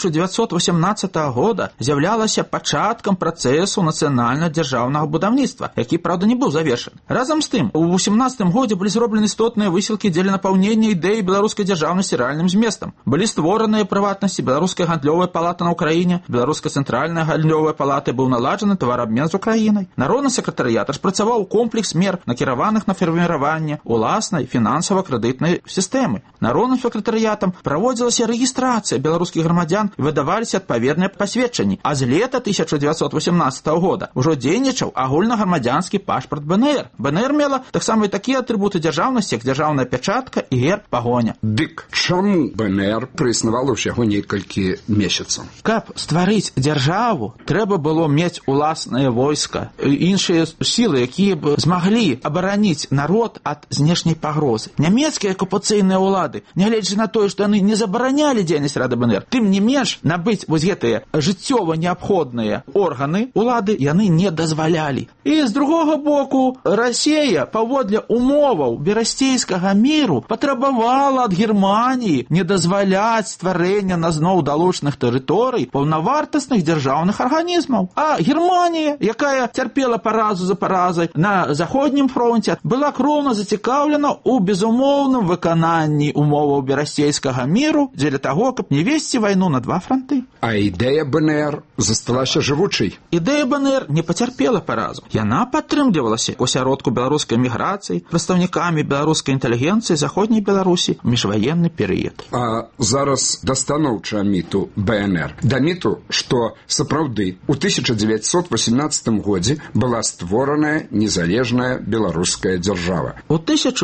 1918 года з'яўлялася пачаткам працэсу нацыянальна-дзяржаўнага будаўніцтва, які, правда, не быў завершаны. Разам з тым, у 18 годзе былі зроблены істотныя высілкі дзеля напаўнення ідэі беларускай дзяржаўнасці рэальным зместам. Былі створаныя прыватнасці Беларуская гандлёвая палата на Украіне, Беларуская цэнтральная гандлёвая палата, быў наладжаны тавараабмен з Украінай. Народны сакратарыят распрацаваў комплекс мер, накіраваных на фарміраванне уласнай фінансава-крэдытнай сістэмы. Народным сакратарыятам праводзілася рэгістрацыя беларускіх грамадзян і выдаваліся адпаведныя пасведчанні. А з лета 1918 года ўжо дзейнічаў агульнаграмадзянскі пашпарт БНР. БНР мела таксама і такія атрыбуты дзяржаўнасці, як дзяржаўная пячатка і герб пагоня. Дык чаму БНР праіснавала ўсяго некалькі месяцаў? Каб стварыць дзяржаву, трэба было мець уласнае войска, іншыя сілы, якія б змаглі абараніць народ ад знешняй пагрозы. Нямецкія акупацыйныя ўлады, нягледзячы на тое, што яны не забаранялі дзейнасць Рады БНР, тым не менш набыць вось гэтыя жыццёва неабходныя органы улады яны не дазвалялі. І з другога боку, Расія паводле умоваў берасцейскага міру патрабавала ад Германіі не дазваляць стварэння на зноў далучных тэрыторый паўнавартасных дзяржаўных арганізмаў. А Германія, якая цярпела паразу за паразай на заходнім фронце, была кроўна зацікаўлена ў безумоўным выкананні умоваў берасцейскага міру дзеля таго, каб не весці вайну на два фронты. А ідэя БНР засталася жывучай? Ідэя БНР не пацярпела паразу. Яна падтрымлівалася ў асяродку беларускай міграцыі, прадстаўнікамі беларускай інтэлігенцыі заходняй Беларусі ў міжваенны перыяд. А зараз да станоўчага міту БНР. Да міту, што сапраўды ў 1918 годзе была створаная незалежная беларуская дзяржава. У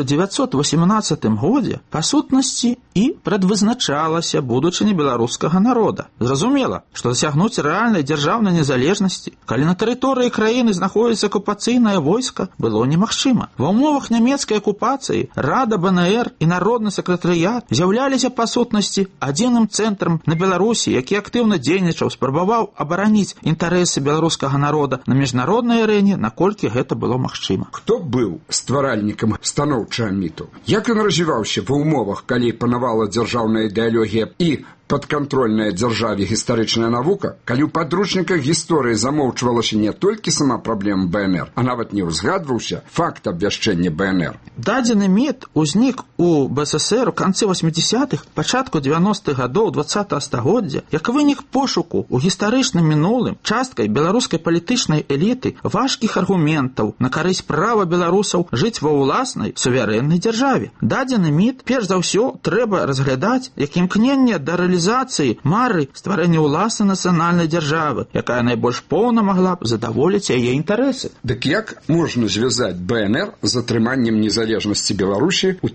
1918 годзе па сутнасці і прадвызначалася будучыня беларускага народа. Зразумела, што дасягнуць рэальнай дзяржаўнай незалежнасці, калі на тэрыторыі краіны знаходзіцца акупацыйнае войска, было немагчыма. Ва ўмовах нямецкай акупацыі Рада БНР і Народны сакратарыят з'яўляліся па сутнасці адзіным цэнтрам на Беларусі, які актыўна дзейнічаў, спрабаваў абараніць інтарэсы беларускага народа на міжнароднай арэне, наколькі гэта было магчыма. Хто быў стваральнікам станоўчага міту? Як ён развіваўся ва ўмовах, калі панавала дзяржаўная ідэалогія і падкантрольная дзяржаве гістарычная навука, калі ў падручніках гісторыі замоўчвалася не толькі сама праблема БНР, а нават не ўзгадваўся факт абвяшчэння БНР. Дадзены міт узнік у БССР у канцы 80-х, пачатку 90-х гадоў 20-го стагоддзя, як вынік пошуку ў гістарычным мінулым часткай беларускай палітычнай эліты важкіх аргументаў на карысць права беларусаў жыць ва ўласнай суверэннай дзяржаве. Дадзены міт, перш за ўсё, трэба разглядаць як імкненне да рэалізацыі мары стварэння ўласнай нацыянальнай дзяржавы, якая найбольш поўна магла б задаволіць яе інтарэсы. Дык як можна звязаць БНР з атрыманнем незалежнасці Беларусі ў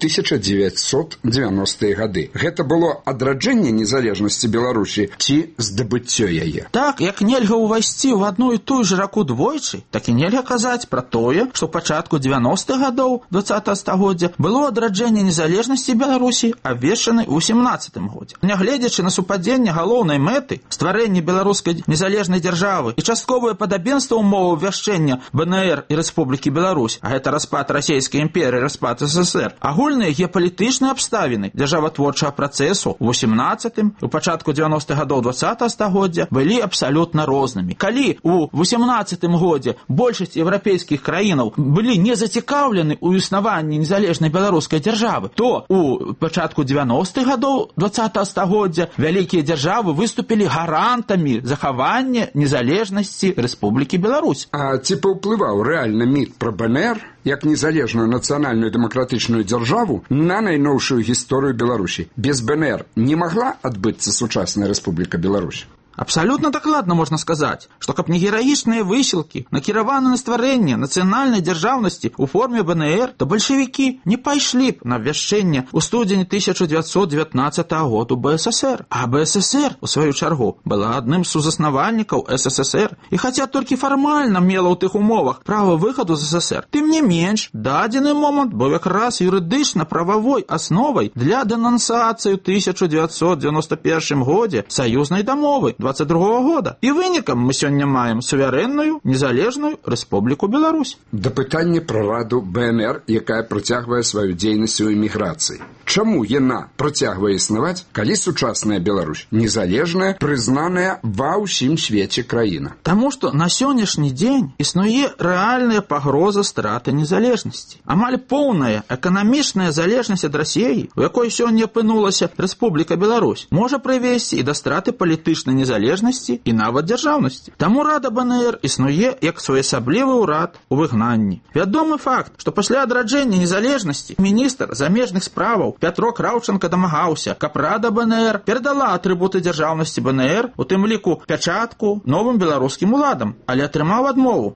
1990-е гады? Гэта было адраджэнне незалежнасці Беларусі ці здабыццё яе? Так, як нельга ўвайсці ў адну і тую ж раку двойчы, так і нельга казаць пра тое, што ў пачатку 90-х гадоў 20-го стагоддзя было адраджэнне незалежнасці Беларусі абвешчаны ў 18-м годзе. Нягледзячы на супадзенне галоўнай мэты стварэння беларускай незалежнай дзяржавы і частковае падабенства ўмоваў абвяшчэння БНР і Рэспублікі Беларусь, а гэта распад расійскай імперыі, распад СССР, агульныя геапалітычныя абставіны дзяржаватворчага працэсу ў 18-м і ў пачатку 90-х гадоў 20-го стагоддзя былі абсалютна рознымі. Калі ў 18-м годзе большасць еўрапейскіх краінаў былі не зацікаўлены ў існаванні незалежнай беларускай дзяржавы, то ў пачатку 90-х гадоў 20-го стагоддзя вялікія дзяржавы выступілі гарантамі захавання незалежнасці Рэспублікі Беларусь. А ці паўплываў рэальна міт пра БНР як незалежную нацыянальную дэмакратычную дзяржаву на найноўшую гісторыю Беларусі? Без БНР не магла адбыцца сучасная Рэспубліка Беларусь? Абсолютно докладно можно сказать, что каб не героичные высілкі, накіраваны на стварэнне нацыянальнай дзяржаўнасці ў форме БНР, то бальшавікі не пайшлі б на абвяшчэнне ў студзені 1919 году БССР. А БССР, у сваю чаргу, была адным з сузаснавальнікаў СССР і хаця толькі фармальна мела ў тых умовах права выхаду з СССР, тым не менш, дадзены момант быў якраз юрыдычна-прававой асновай для дэнансацыі ў 1991 годзе саюзнай дамовы 22 года. І вынікам мы сёння маем суверэнную, незалежную Рэспубліку Беларусь. Да пытання пра раду БНР, якая працягвае сваю дзейнасць у эміграцыі. Чаму яна працягвае існаваць, калі сучасная Беларусь незалежная, прызнаная ва ўсім свеце краіна? Таму што на сённяшні дзень існуе рэальная пагроза страты незалежнасці. Амаль поўная эканамічная залежнасць ад Расіі, у якой сёння апынулася Рэспубліка Беларусь, можа прывесці і да страты палітычнай незалежнасці і нават дзяржаўнасці. Таму рада БНР існуе як своеасаблівы ўрад у выгнанні. Вядомы факт, што пасля адраджэння незалежнасці міністр замежных справаў Пятро Краўчанка дамагаўся, каб рада БНР перадала атрыбуты дзяржаўнасці БНР, у тым ліку пячатку, новым беларускім уладам, але атрымаў адмову.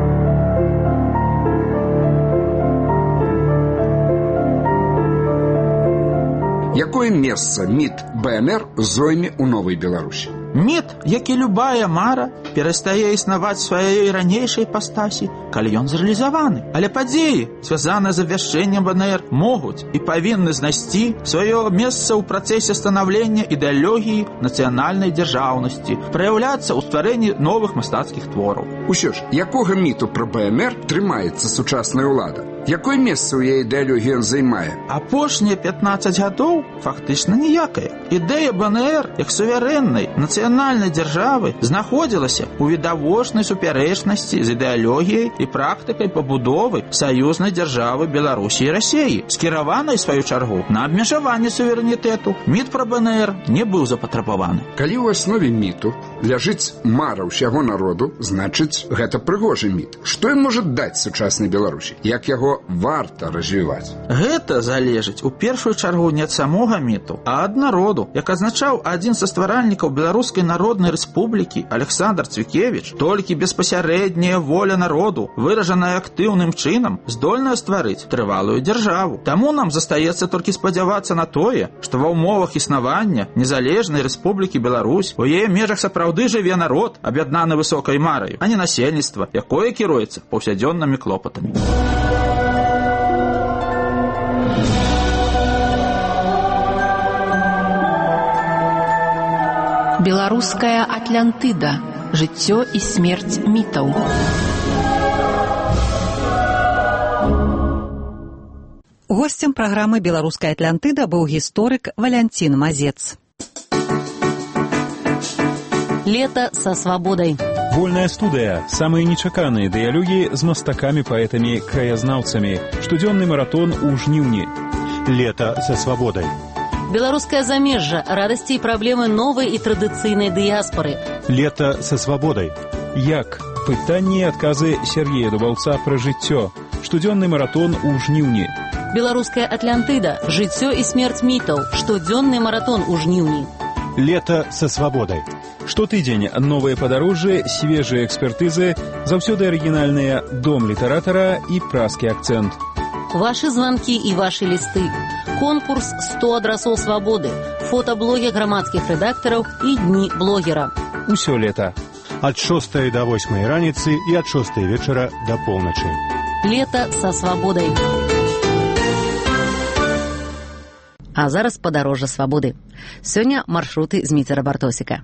Якое месца МІД БНР зойме ў Новай Беларусі? МІД, як і любая мара, перастае існаваць сваёй ранейшай іпастасі, калі ён зрэалізаваны. Але падзеі, звязаныя з абвяшчэннем БНР, могуць і павінны знайсці сваё месца ў працэсе станаўлення ідэалогіі нацыянальнай дзяржаўнасці, праяўляцца ў стварэнні новых мастацкіх твораў. Усё ж, якога міту пра БНР трымаецца сучасная ўлада? Якое месца ў яе ідэалогіі ён займае? Апошнія 15 гадоў фактычна ніякае. Ідэя БНР, як суверэннай нацыянальнай дзяржавы, знаходзілася ў відавочнай супярэчнасці з ідэалогіяй і практыкай пабудовы саюзнай дзяржавы Беларусі і Расіі, скіраванай, сваю чаргу, на абмежаванне суверэнітэту. Міт пра БНР не быў запатрабаваны. Калі ў аснове міту ляжыць мара ўсяго народу, значыць, гэта прыгожы міт. Што ён можа даць сучаснай Беларусі? Як яго варта развіваць? Гэта залежыць у першую чаргу не ад самога міту, а ад народу. Як азначаў адзін са стваральнікаў Беларускай Народнай Рэспублікі Александр Цвікевіч, толькі беспасярэдняя воля народу, выражаная актыўным чынам, здольная стварыць трывалую дзяржаву. Таму нам застаецца толькі спадзявацца на тое, што ва ўмовах існавання незалежнай Рэспублікі Беларусь у яе межах сапраўды жыве народ, аб'яднаны высокай мараю, а не насельніцтва, якое кіруецца паўсядзённымі клопатамі. Беларуская Атлантыда. Жыццё і смерць мітаў. Гостем праграмы «Беларуская Атлантыда» быў гісторык Валянцін Мазец. Лето со свободой. Вольная студыя. Самыя нечаканыя дыялогі з мастакамі, паэтамі, краязнаўцамі. Штодзённы маратон у жніўні. Лето со свободой. Белорусское замежжа. Радости и проблемы новой и традыцыйнай дыяспоры. Лето со свободой. Як? Пытанні і адказы Сергея Дубаўца пра жыццё. Штодзённы маратон у жніўні. Беларуская Атлантыда. Жыццё і смерць мітаў. Штодзённы маратон у жніўні. Лето со свободой. Штотыдзень новыя падарожжы, свежыя экспертызы, заўсёды арыгінальныя дом літаратара і празкі акцэнт. Ваши звонки и ваши листы. Конкурс «100 адрасоў свободы», фотоблоги грамадскіх рэдактараў і дні блогера. Усё лета. Ад 6 до 8 раніцы і ад 6 вечара до полночи. Лето со свободой. А зараз падарожжа свабоды. Сёння маршруты Зміцера Бартосіка.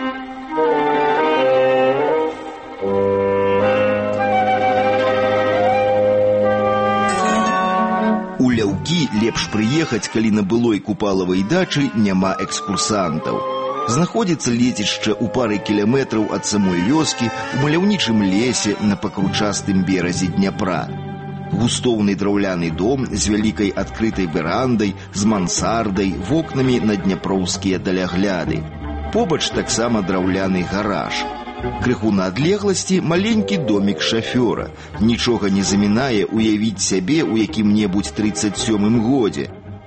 У Ляўкі лепш прыехаць, калі на былой купалавай дачы няма экскурсантаў. Знаходзіцца лецішча ў пары кіламетраў ад самой вёскі у маляўнічым лесе на пакручастым беразе Дняпра. Густоўны драўляны дом з вялікай адкрытай верандай, з мансардай, вокнамі на дняпроўскія далягляды. Побач таксама драўляны гараж. Крыху на адлегласці маленькі домік шафёра. Нічога не замінае уявіць сябе ў якім-небудзь 37-м годзе.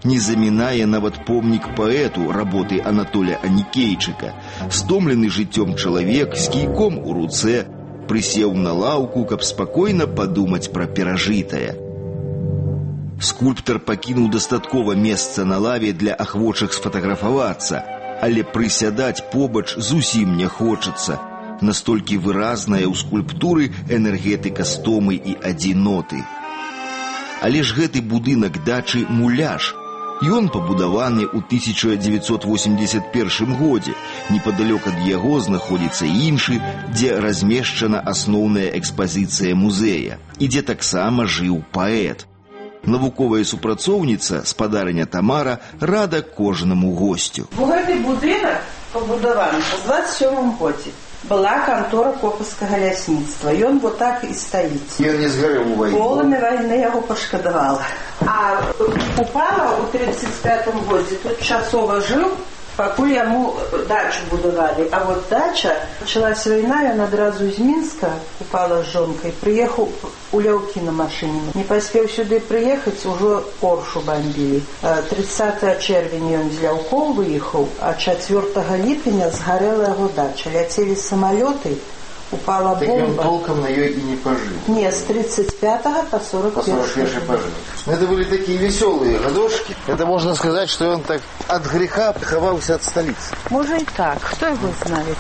Не замінае нават помнік паэту работы Анатолія Анікейчыка. Стомлены жыццём чалавек з кійком у руцэ прысеў на лаўку, каб спакойна падумаць пра перажытае. Скульптар пакінуў дастаткова месца на лаве для ахвочых сфатаграфавацца, але прысядаць побач зусім не хочацца. Настолькі выразная ў скульптуры энергетыка стомы і адзіноты. Але ж гэты будынак дачы муляж. Ён пабудаваны ў 1981 годзе. Непадалёк ад яго знаходзіцца іншы, дзе размешчана асноўная экспазіцыя музея і дзе таксама жыў паэт. Навуковая супрацоўніца, спадарыня Тамара, рада кожнаму госцю. Гэты будынак пабудаваны ў 27 годзе. Была кантора Копаўскага лясніцтва. Ён вот так і стаіць. Ён не згарэў у вайну. Полымі вайны яго пашкадавала. А упала ў 35 годзе. Тут часова жыў, пакуль яму дачу будавалі. А вот дача, пачалась вайна, ён адразу з Мінска упала з жонкай, прыехаў у Ляўкі на машыне. Не паспеў сюды прыехаць, ужо Оршу бамбілі. 30 чэрвеня ён з Ляўкоў выехаў, а 4 ліпеня згарэла яго дача. Ляцелі самалёты, упала бомба. Так ён толком на ёй и не пожил? Нет, с 35 по 41 пожил. Это были такие веселые годошки. Это можно сказать, что он так от греха ховался от столицы. Может и так. Кто его знает?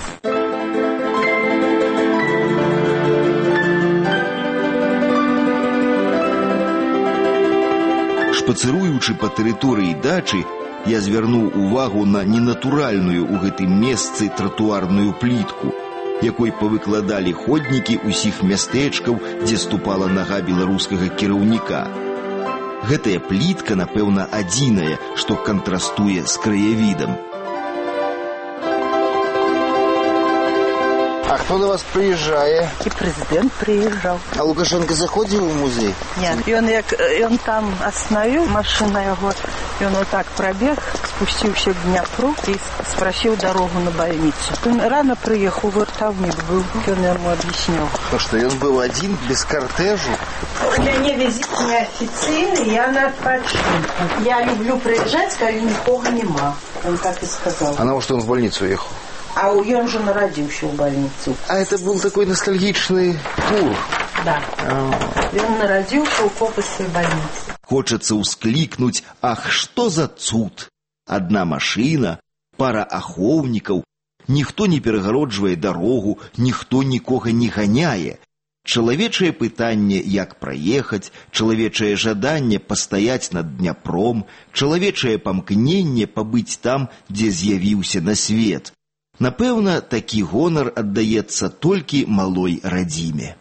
Шпацыруючы па тэрыторыі дачы, я звярнуў увагу на ненатуральную ў гэтым месцы тратуарную плітку, якой павыкладалі ходнікі ўсіх мястэчкаў, дзе ступала нага беларускага кіраўніка. Гэтая плітка, напэўна, адзіная, што кантрастуе з краявідам. А кто до вас приезжает? И президент приезжал. А Лукашенко заходил в музей? Нет, он там остановил машину его, и он вот так пробег, спустился к Днепру и спросил дорогу на больницу. Он рано приехал, вартовник был, он ему объяснил. То, что он был один, без кортежа? У меня визит неофициальный, я на отпочинку. Я люблю приезжать, когда никого нема. Он так и сказал. А на что он в больницу уехал? А он же народился в больницу. А это был такой ностальгичный тур? Да. Он народился у Копаўскай больницы. Хочется ускликнуть: ах, что за цуд! Одна машина, пара ахоўнікаў, ніхто не перагароджвае дарогу, ніхто нікога не ганяе. Чалавечае пытанне, як праехаць, чалавечае жаданне пастаяць над Дняпром, чалавечае памкненне пабыць там, дзе з'явіўся на свет. Напэўна, такі гонар аддаецца толькі малой радзіме.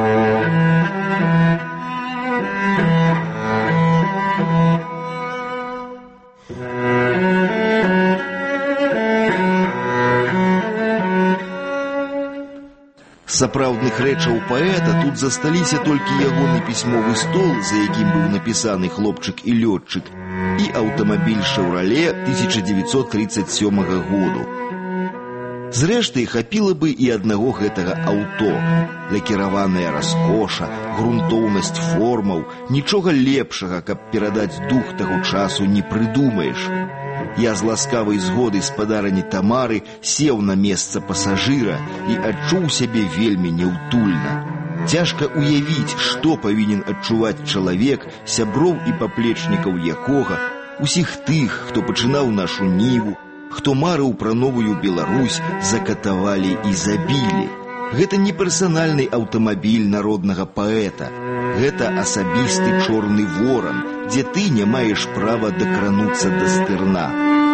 Сапраўдных рэчаў паэта тут засталіся толькі ягоны пісьмовы стол, за якім быў напісаны хлопчык і лётчык, і аўтамабіль «Шэврале» 1937 году. Зрэшты, хапіла бы і аднаго гэтага аўто. Лакіраваная раскоша, грунтоўнасць формаў, нічога лепшага, каб перадаць дух таго часу, не прыдумаеш. Я з ласкавай згоды спадарыні Тамары сеў на месца пасажыра і адчуў сябе вельмі няўтульна. Цяжка уявіць, што павінен адчуваць чалавек, сяброў і паплечнікаў якога, усіх тых, хто пачынаў нашу ніву, хто марыў пра новую Беларусь, закатавалі і забілі. Гэта не персанальны аўтамабіль народнага паэта. Гэта асабісты чорны воран, дзе ты не маеш права дакрануцца да стырна.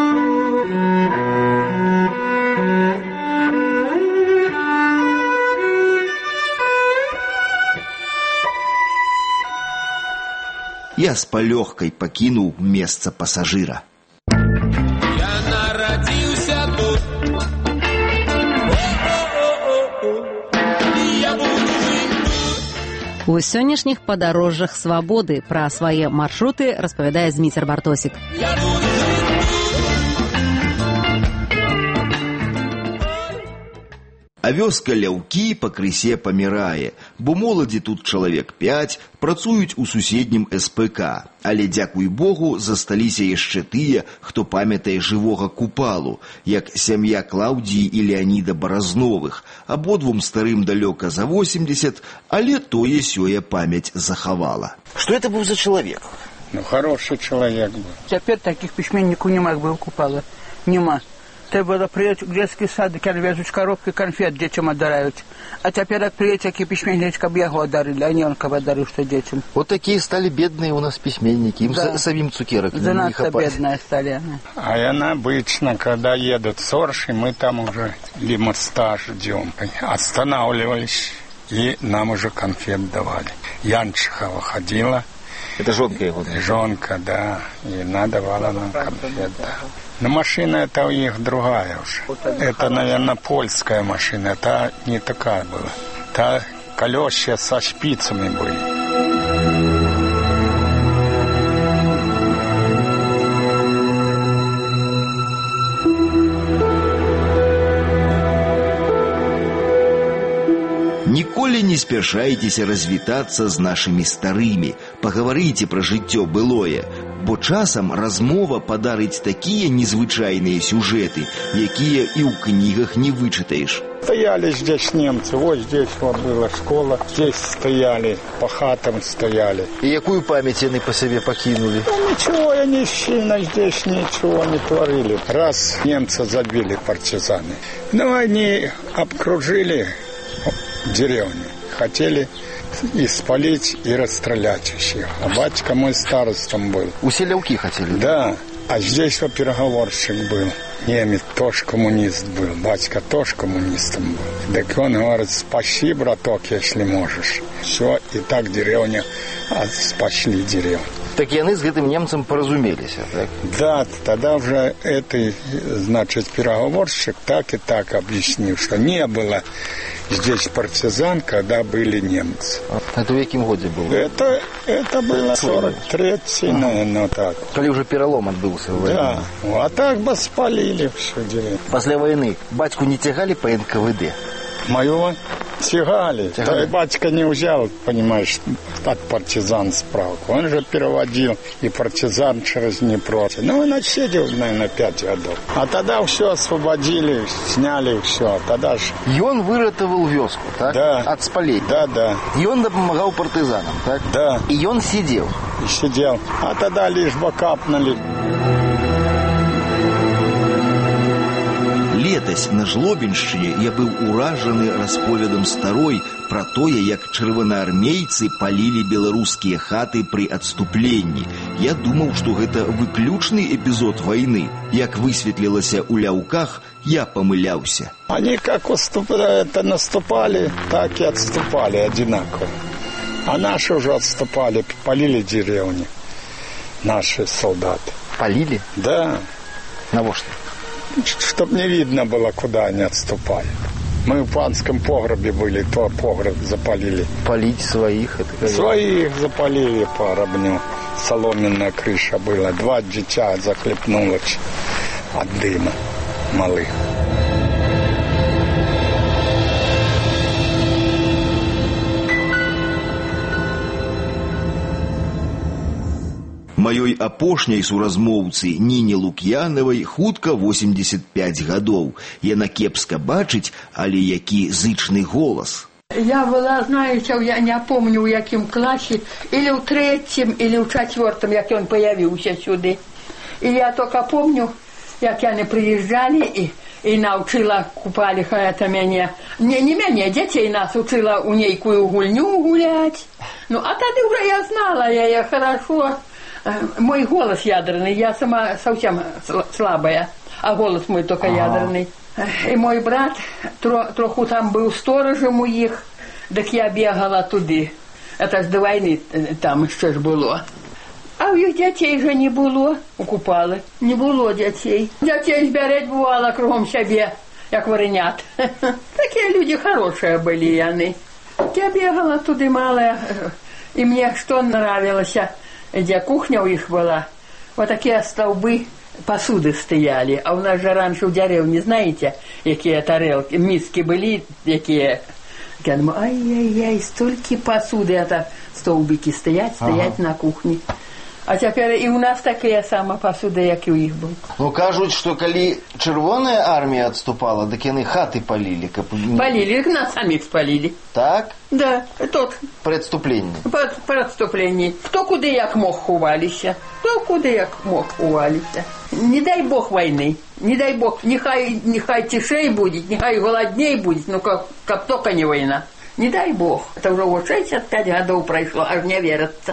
Я з палёгкай пакінуў месца пасажыра. У сённяшніх падарожжах свабоды пра свае маршруты распавядае Зміцер Бартосік. А вёска Ляўкі пакрысе памірае, бо моладзі тут чалавек 5 працуюць у суседнім СПК. Але, дзякуй Богу, засталіся яшчэ тыя, хто памятае жывога Купалу, як сям'я Клаўдіі і Леаніда Баразновых, абодвум старым далёка за 80, але тое-сёе памяць захавала. Что это был за человек? Ну, хороший человек был. Теперь таких письменников нема, как был Купала. Нема. Треба було приїти в дитячий сад, де везуть коробки конфет, дітям одаряють. А тепер як приїти, які письменники, б його одарили, а не он кого одарив, що дітям. Вот такие стали бедные у нас письменники. Им да. Самим цукерок за не нас хватает. бедные стали. А обычно, когда едут с Орши, мы там уже лимоста ждем. Останавливались, и нам уже конфет давали. Янчихова ходила. Это жонка его? Жонка, да. И она давала нам конфет. Да. Но машина это у них другая уже. Это, наверное, польская машина. Та не такая была. Та колёсья со шпицами были. Ніколі не спяшайцеся развітацца з нашымі старымі, пагаварыце пра жыццё былое, бо часам размова падарыць такія незвычайныя сюжэты, якія і ў кнігах не вычытаеш. Стояли здесь немцы, вот здесь вот была школа, здесь стояли, по хатам стояли. И какую память они по себе покинули? Ну, ничего, они сильно здесь ничего не творили. Раз немцы забили партизаны, но они обкружили деревню, хотели и спалить, и расстрелять всех. А батька мой старостом был. У Селявки хотели? Да. А здесь вот переговорщик был. Немец тоже коммунист был. Батька тоже коммунистом был. Так он говорит, спаси, браток, если можешь. Все, и так деревня, спасли деревню. Так яны с этим немцем поразумелись, так? Да, тогда уже этой, значит, переговорщик так и так объяснил, что не было здесь партизан, когда были немцы. Это в каком году было? Это было 43-й, наверное, так. Коли уже перелом отбылся в войне. Да, а так бы спалили всю деревню. После войны батьку не тягали по НКВД? Моего тягали. Да, батька не взял, понимаешь, от партизан справку. Он же переводил и партизан через Днепро. Ну, он отсидел, наверное, 5 годов. А тогда все освободили, сняли все. А тогда же... И он выратовал вёску, так? Да. От спаления. Да, да. И он помогал партизанам, так? Да. И он сидел. И сидел. А тогда лишь бы капнули. Летась на Жлобіншчыне я быў уражаны расповедам старой пра тое, як чырвонаармейцы палілі беларускія хаты пры адступленні. Я думаў, што гэта выключны эпізод вайны. Як высветлілася ў Ляўках, я памыляўся. Они как наступали, так и отступали одинаково. А наши уже отступали, полили деревни. Наши солдаты. Полили? Да. На во что? Чтоб не видно было, куда они отступают. Мы в панском погребе были, то погреб запалили. Полить своих? Это своих запалили по робню. Соломенная крыша была. 2 дитя захлепнулось от дыма малых. Маёй апошняй суразмоўцы Ніне Лук'янавай хутка 85 гадоў. Яна кепска бачыць, але які зычны голас. Я была, знаете, я не помню, в якім классе, или в 3-м, или в 4-м, як он появился сюда. И я только помню, як яны приезжали и научила Купалиха это меня. Не меня, детей нас учила у нейкую гульню гулять. Ну, а тогда уже я знала, я хорошо. Мой голос ядерный, я сама совсем слабая, а голос мой только ядерный. И мой брат троху там был сторожем у них, так я бегала туди. Это ж до войны там ще ж було. А у їх дітей же не було, укупали. Не було дітей. Дітей зберуть бувало кругом себе, як варенят. Такі люди хороші були вони. Я бегала туди мало, і мені що нравилося, где кухня у них была, вот такие столбы посуды стояли. А у нас же раньше в деревне, знаете, какие тарелки, миски были, какие... Я думаю, ай-яй-яй, столько посуды, это столбики стоять на кухне. А теперь и у нас такая сама посуда, як і у іх был. Ну, кажуть, что коли Червоная армия отступала, так яны хаты палили. Палили, нас самих спалили. Так? Да, тут. При отступлении? При отступлении. Кто куди як мог ховалися. Кто куди як мог ховалися. Не дай Бог войны. Не дай Бог. Нехай тишей будет, нехай голодней будет, но как только не война. Не дай Бог. Это уже вот 65 годов прошло, аж не верится.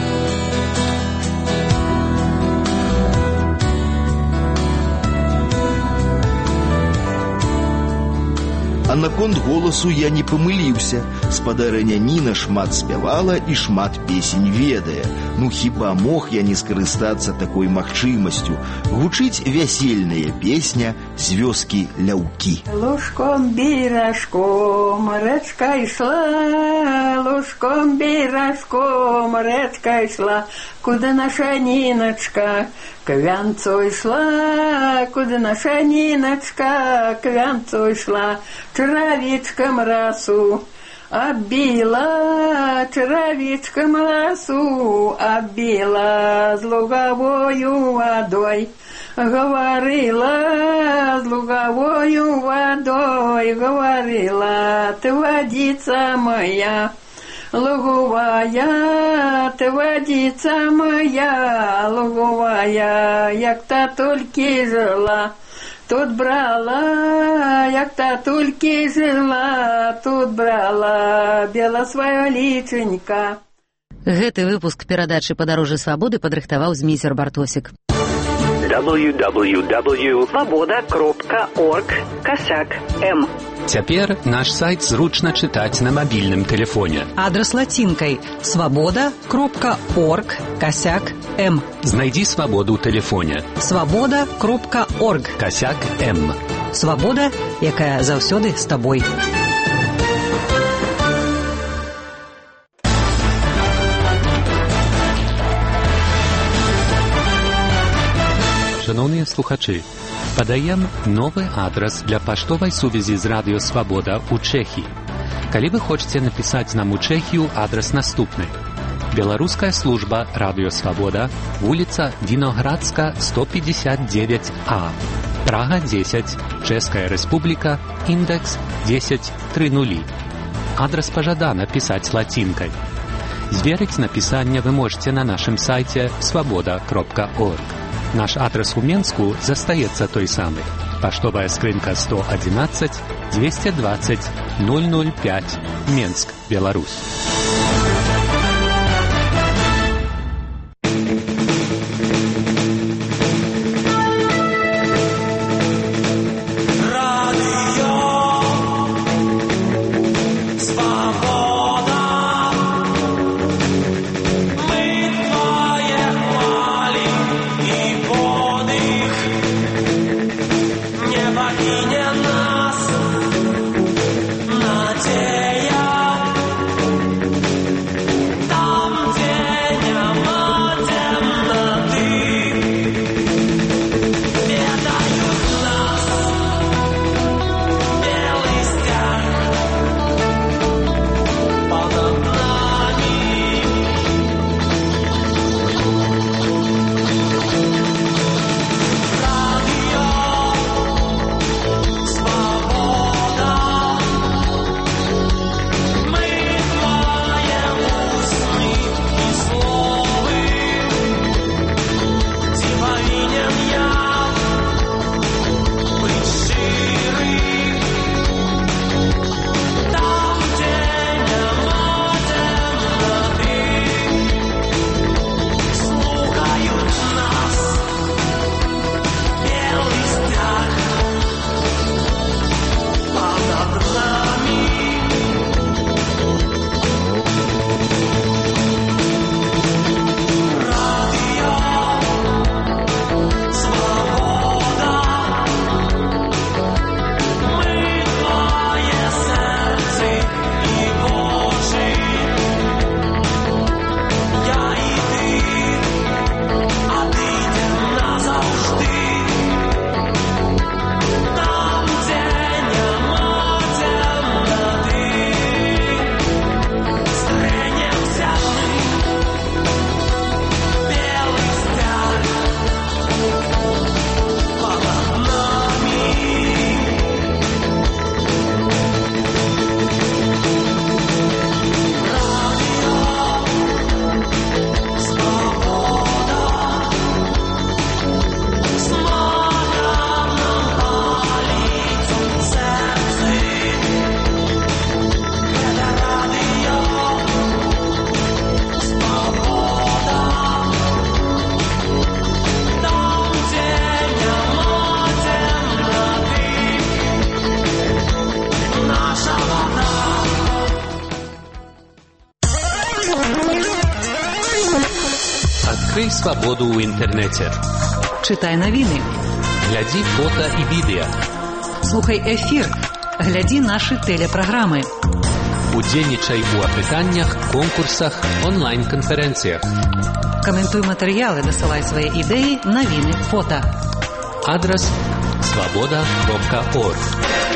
А наконт голасу я не памыліўся. Спадарыня Ніна шмат спявала і шмат песень ведае. Ну хіба мог я не скарыстацца такой магчымасцю? Гучыць вясельная песня з вёскі Ляўкі. Лужком бережком речка йшла, лужком бережком речка йшла, куди наша Ніночка к вянцу йшла, куди наша Ніночка к вянцу йшла. Черавичком росу оббила, черавичком росу оббила, с луговою водой говорила, с луговою водой говорила, ты водица моя луговая, ты водица моя луговая, як-то только жила. Тут брала, як-то только жила, тут брала бела свая ліченька. Гэты выпуск перадачы «Падарожжа свабоды» падрыхтаваў Змейсер Бартосік. www.svoboda.org/m. Цяпер наш сайт зручна чытаць на мабільным тэлефоне. Адрас лацінкай svoboda.org/m. Знайдзі свабоду ў тэлефоне. svoboda.org/m. Свабода, якая заўсёды з табой. Шановныя слухачы, падаем новы адрас для паштовай сувязі з Радыё Свабода ў Чэхіі. Калі вы хочаце напісаць нам у Чэхію, адрас наступны. Беларуская служба Радыё Свабода, вуліца Віноградска, 159А, Прага 10, Чэшская Рэспубліка, індэкс 1030. Адрас пажадана пісаць лацінкай. Зверыць напісанне вы можете на нашым сайце svoboda.org. Наш адрес у Менску застаецца той самы. Паштовая скрынка 111 220 005, Менск, Беларусь. Надея Адкрый свабоду ў інтэрнэце. Чытай навіны. Глядзі фота і відэа. Слухай эфір. Глядзі нашы тэлепраграмы. Удзельнічай у апытаннях, конкурсах, онлайн-канферэнцыях. Каментуй матэрыялы, дасылай свае ідэі, навіны, фота. Адрас свабода.орг.